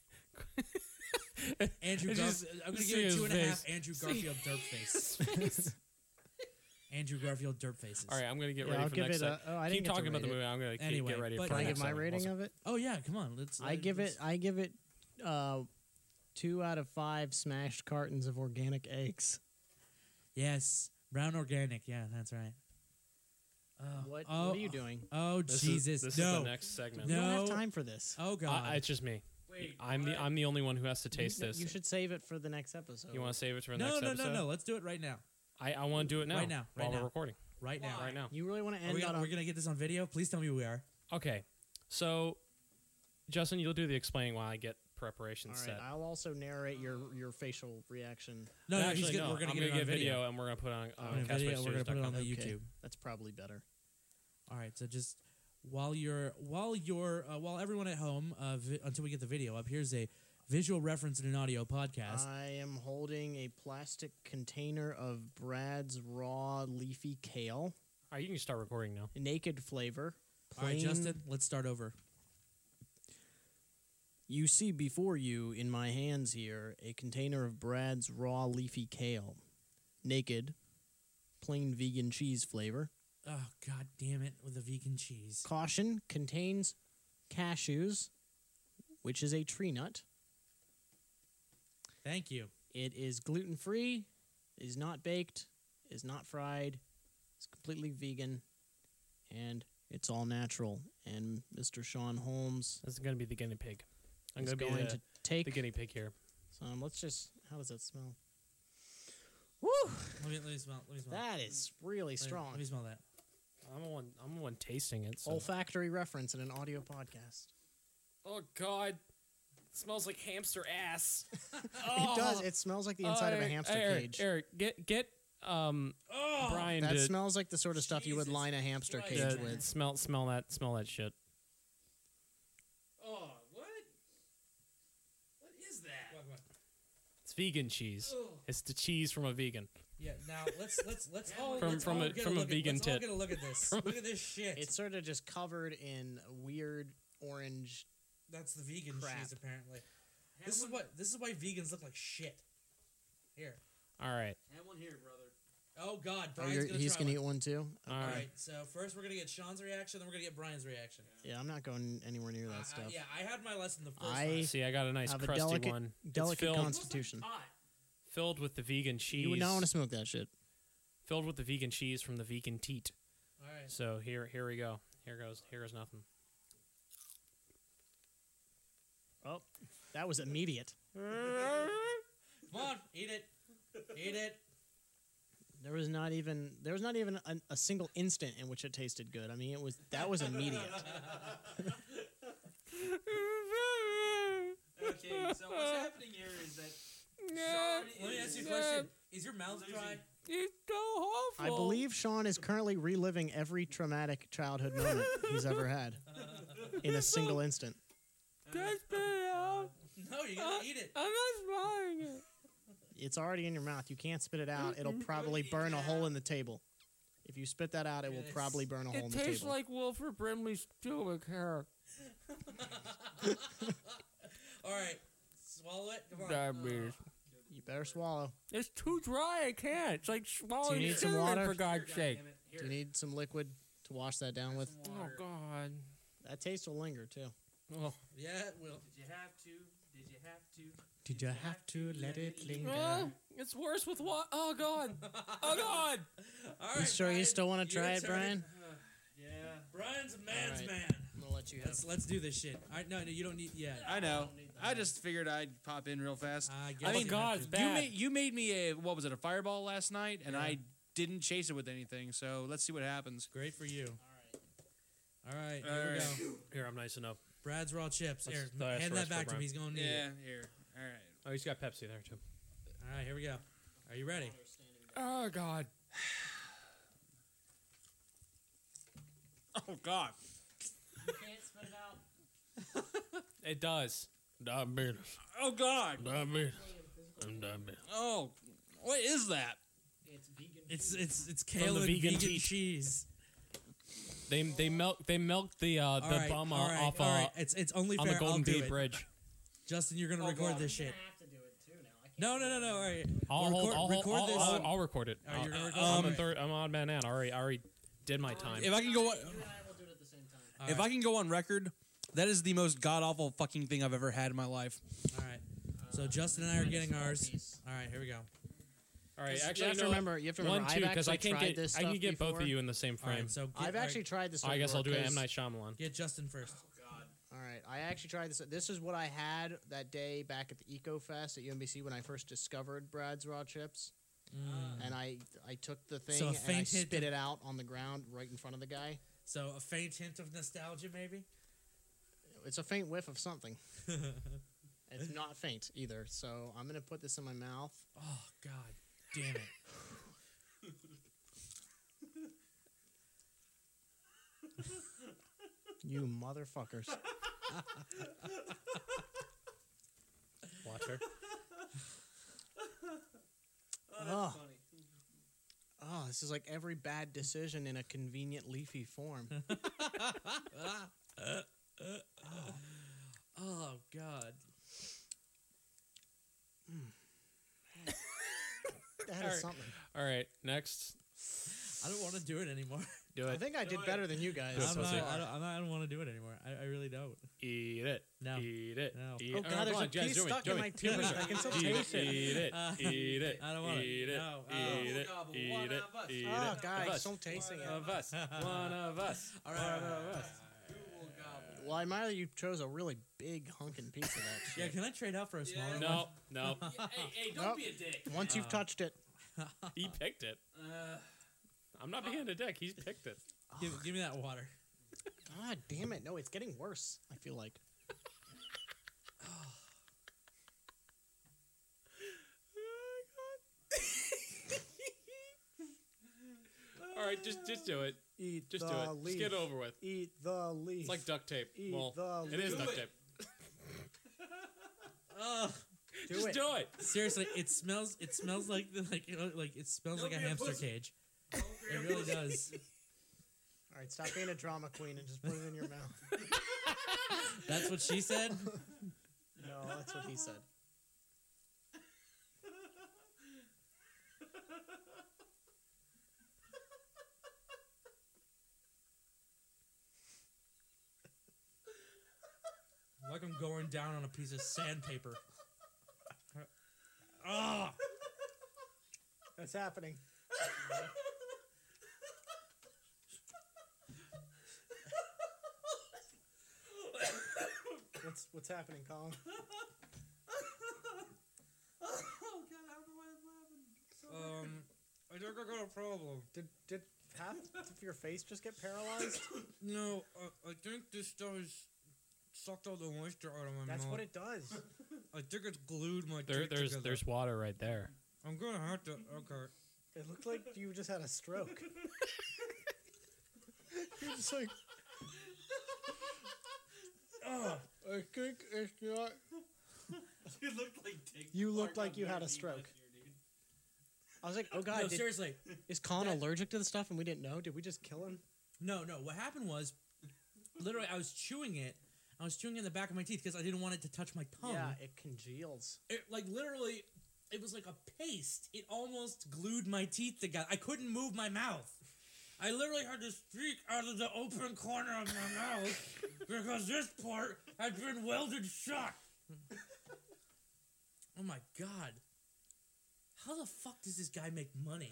Andrew It's Garfield. just- I'm gonna see give it his two and a half. face. Andrew Garfield derp face. Andrew Garfield derp faces. All right, I'm going to get Yeah, ready I'll for give next it a- seg- oh, I didn't Keep get to talking about the rate it. movie. I'm going to Anyway, get ready but- for Can I next give my segment rating also. of it? Oh yeah, come on. Let's. I uh, give it. let's- I give it uh, two out of five smashed cartons of organic eggs. Yes, brown organic. Yeah, that's right. Oh, What? Oh, what are you doing? Oh This Jesus! Is, this no. is the next segment. We don't have No. time for this. Oh God! I, it's just me. Wait, I'm the what? I'm the only one who has to taste you, this. You should save it for the next episode. You want to save it for the no, next no, episode? no, no. Let's do it right now. I, I want to do it now. Right now, right while now. we're recording. Right now. Right now. You really want to Are end we on gonna, a we're gonna get this on video. Please tell me we are. Okay. So, Justin, you'll do the explaining while I get preparations All right, set. I'll also narrate your your facial reaction. No, no, Actually, he's gonna, no. we're gonna I'm get gonna it on get video. and we're gonna put it on, on On video, we're gonna put it on the castbackstudios dot com. YouTube. That's probably better. All right, so just while you're while you're uh, while everyone at home uh, vi- until we get the video up, here's a visual reference in an audio podcast. I am holding a plastic container of Brad's raw leafy kale, All right, you can start recording now. naked flavor. All right, plain- Justin, let's start over. You see before you, in my hands here, a container of Brad's raw leafy kale, naked, plain vegan cheese flavor. Oh God damn it! With the vegan cheese. Caution, contains cashews, which is a tree nut. Thank you. It is gluten free, is not baked, is not fried, It's completely vegan, and it's all natural. And Mister Sean Holmes This is gonna be the guinea pig. I'm is gonna be going the, to take the guinea pig here. some. Let's just. How does that smell? Woo! Let me, let me smell. Let me smell. That is really Let me- strong. Let me smell that. I'm the one. I'm the one tasting it. So. Olfactory reference in an audio podcast. Oh God, it smells like hamster ass. It does. It smells like the inside of a hamster Eric, cage. Eric, get get um Oh, Brian That to, smells like the sort of stuff you would Jesus line a hamster Christ, cage to with. smell smell that smell that shit. Oh, what? What is that? It's vegan cheese. Ugh. It's the cheese from a vegan. Yeah. Now let's let's let's all From- let's from all a- get from a look at- vegan let's all tit. get a look at this. Look at this shit. It's sort of just covered in weird orange. That's the vegan crap. cheese, apparently. This is what this is why vegans look like shit. Here. All right. Have one here, brother. Oh God, Oh, Brian's you're, gonna he's try gonna one. eat one too. All All right. right. So first we're gonna get Sean's reaction, then we're gonna get Brian's reaction. Yeah, I'm not going anywhere near that I- I- stuff. yeah, I had my lesson the first I- time. See, I got a nice have a crusty delicate- one. It's Delicate filled, constitution. filled with the vegan cheese. You would not want to smoke that shit. Filled with the vegan cheese from the vegan teat. All right. So here, here we go. Here goes. Here goes nothing. Oh, that was immediate. Come on, eat it. Eat it. There was not even there was not even a, a single instant in which it tasted good. I mean, it was that was immediate. Okay, so what's happening here is that Sean Let me ask you a question. Is your mouth dry? It's so awful. I believe Sean is currently reliving every traumatic childhood moment he's ever had in a single instant. Just spit it out. No, you gotta eat it. I'm not swallowing it. It's already in your mouth. You can't spit it out. It'll probably burn a hole in the table. If you spit that out, it will Yes. probably burn a hole in It the tastes table. like Wilford Brimley's stomach hair. All right, swallow it. Come on. Diabetes. You better swallow. It's too dry. I can't. It's like swallowing need some cinnamon, water? for God's sake. Do you need some liquid to wash that down with? Oh God. That taste will linger too. Oh. Yeah, it will. Did you have to? Did you have to? Did you have to let it linger? Oh, it's worse with what? Oh God. Oh God. All You right. sure you Brian, still want to your try it, turn. Brian? Yeah. Brian's a man's All right. man. I'm gonna let you have. Let's let's do this shit. All right, no, no, you don't need. Yeah. I know. I just figured I'd pop in real fast. I guess I mean, you God, have it's to. bad. You made you made me a what was it a fireball last night, and Yeah. I didn't chase it with anything. So let's see what happens. Great for you. All right. All All right. Here right. we go. Here, I'm nice enough. Brad's raw chips. Let's Here, throw that hand for that us for back to him. Brian. He's gonna need Yeah, it. here. All right. Oh, he's got Pepsi there too. All right. Here we go. Are you ready? Oh God. Oh God. You can't spit it out. It does. Diabetes. Oh God. Diabetes. I'm diabetes. Oh, what is that? It's vegan. It's it's it's From kale the and vegan vegan, teat. cheese. They they milk they milked the uh, the All right, bum all off right, off all uh, right. It's it's only on fair. the Golden I'll do Gate it. Bridge. Justin, you're gonna Oh, record God. this shit. have to do it too now. I No, no, no, no. All right. I'll Record- hold. I'll, hold- record I'll, this. I'll, I'll record it. All right, you're I'll- gonna record I'm it? a third. I'm an odd man out. I already I already did my time. If I can go, on, You and I will do it at the same time. All if right. I can go on record, that is the most god awful fucking thing I've ever had in my life. All right. So Justin and I are getting ours. All right. Here we go. All right. You Actually, have to no, remember. You have to remember. one two I've because I actually can't tried get this I can stuff get both before. of you in the same All frame. right. So get, I've all right, actually tried this. I guess before I'll do it. 'cause- M Night Shyamalan. get Justin first. All right, I actually tried this. This is what I had that day back at the Eco Fest at U M B C when I first discovered Brad's raw chips. And I I took the thing So a and I faint hint spit of- it out on the ground right in front of the guy. So a faint hint of nostalgia, maybe. It's a faint whiff of something. It's not faint either. So I'm gonna put this in my mouth. Oh God, damn it! You motherfuckers! Watch her. Oh, oh, this is like every bad decision in a convenient leafy form. Oh God. That is Alright. something. All right. Next. I don't want to do it anymore. Do I it. think I did better than you guys. Good I'm so not, pussy. far. I don't, I'm not, I don't want to do it anymore. I, I really don't. Eat it. No. Eat it. No. Eat Oh, it. God, come there's on, a guys, piece do me, stuck do in me. my Give me teeth. some. I can still Eat taste it. Eat it. Uh, Eat it. I don't want it. Eat it. No. Oh. Eat it. Gobble. Eat One it. of us. Eat Oh, it. guys, Of us. don't tasting it. Of us. One of us. All right. One of us. Well, I admire that you chose a really big hunking piece of that Yeah, shit. can I trade out for a smaller one? No, no. hey, hey, don't Nope. be a dick. Once you've touched it. He picked it. Uh, I'm not being a dick. He's picked it. Give, give me that water. God damn it. No, it's getting worse, I feel like. All right, just just do it. Eat Just the do it. leaf. Just get it over with. Eat the leaf. It's like duct tape. Eat well, the it is leaf. duct Do tape. Oh, Do Just it. do it. seriously, it smells. It smells like the like you know, like it smells Don't like a be a hamster pussy. cage. It really does. All right, stop being a drama queen and just put it in your mouth. That's what she said. No, that's what he said. Like I'm going down on a piece of sandpaper. Ah, That's happening. what's what's happening, Colin? um, I think I got a problem. Did did half of your face just get paralyzed? No, uh, I think this stuff has sucked all the moisture out of my That's mouth. what it does. I think it's glued my There, teeth there's together. there's water right there. I'm gonna have to. Okay. It looked like you just had a stroke. You're just like, oh, I think it's not. you look like Dick You looked Clark like on you had a Dirty stroke. last year, dude. I was like, oh god, No, did, seriously. is Colin that- allergic to the stuff and we didn't know? Did we just kill him? No, no. What happened was, literally, I was chewing it. I was chewing it in the back of my teeth because I didn't want it to touch my tongue. Yeah, it congeals. It, like literally, it was like a paste. It almost glued my teeth together. I couldn't move my mouth. I literally had to speak out of the open corner of my mouth because this part had been welded shut. Oh my god. How the fuck does this guy make money?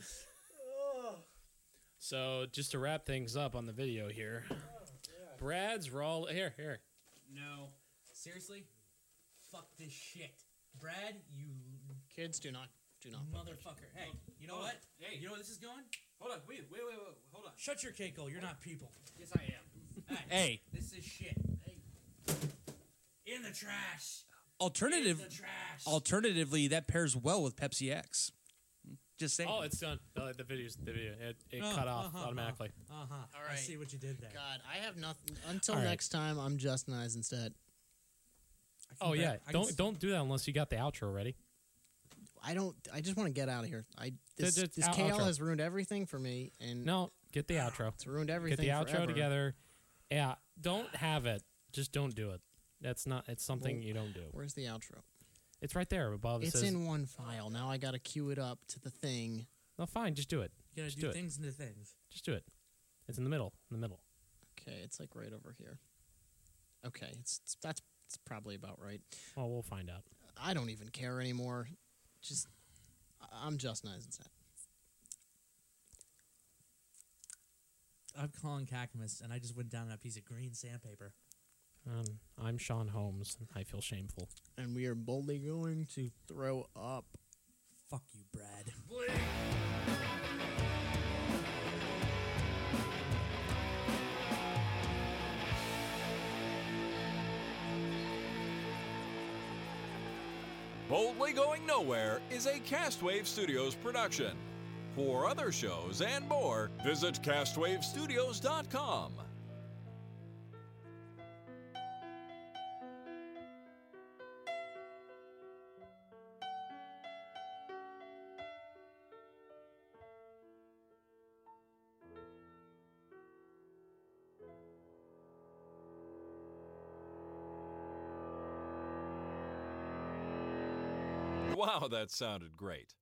So just to wrap things up on the video here, Brad's raw. Here, here. No. Seriously? Fuck this shit. Brad, you Kids do not do not. motherfucker. Hey, you know what? Hey. You know where this is going? Hold on, wait, wait, wait, wait, hold on. Shut your cake hole. You're not people. Yes, I am. Hey, Hey, this is shit. In the trash. alternative, In the trash. alternatively, that pairs well with Pepsi X. Just saying. Oh, it's done. The, the video's the video. It, it Uh, cut off uh-huh, automatically. Uh huh. All I right. see what you did there. God, I have nothing. Until All right. next time, I'm Justin Eisenstadt. I can Oh bet- yeah, I can don't s- don't do that unless you got the outro ready. I don't. I just want to get out of here. I this, Just this out- K L outro. has ruined everything for me, and No, get the outro. it's ruined Get everything. the outro forever. together. Yeah, don't have it. Just don't do it. That's not. It's something Well, you don't do. Where's the outro? It's right there above. It It's says, in one file. Now I got to queue it up to the thing. No, fine. Just do it. You gotta Just do, do it. things into things. Just do it. It's in the middle. In the middle. Okay, it's like right over here. Okay, it's, it's that's it's probably about right. Well, we'll find out. I don't even care anymore. Just I- I'm Justin Eisenstadt. I'm Colin Kakamas, and I just went down on a piece of green sandpaper. Um, I'm Sean Holmes. And I feel shameful. And we are boldly going to throw up. Fuck you, Brad. Boldly Going Nowhere is a Castwave Studios production. For other shows and more, visit cast wave studios dot com. Wow, that sounded great.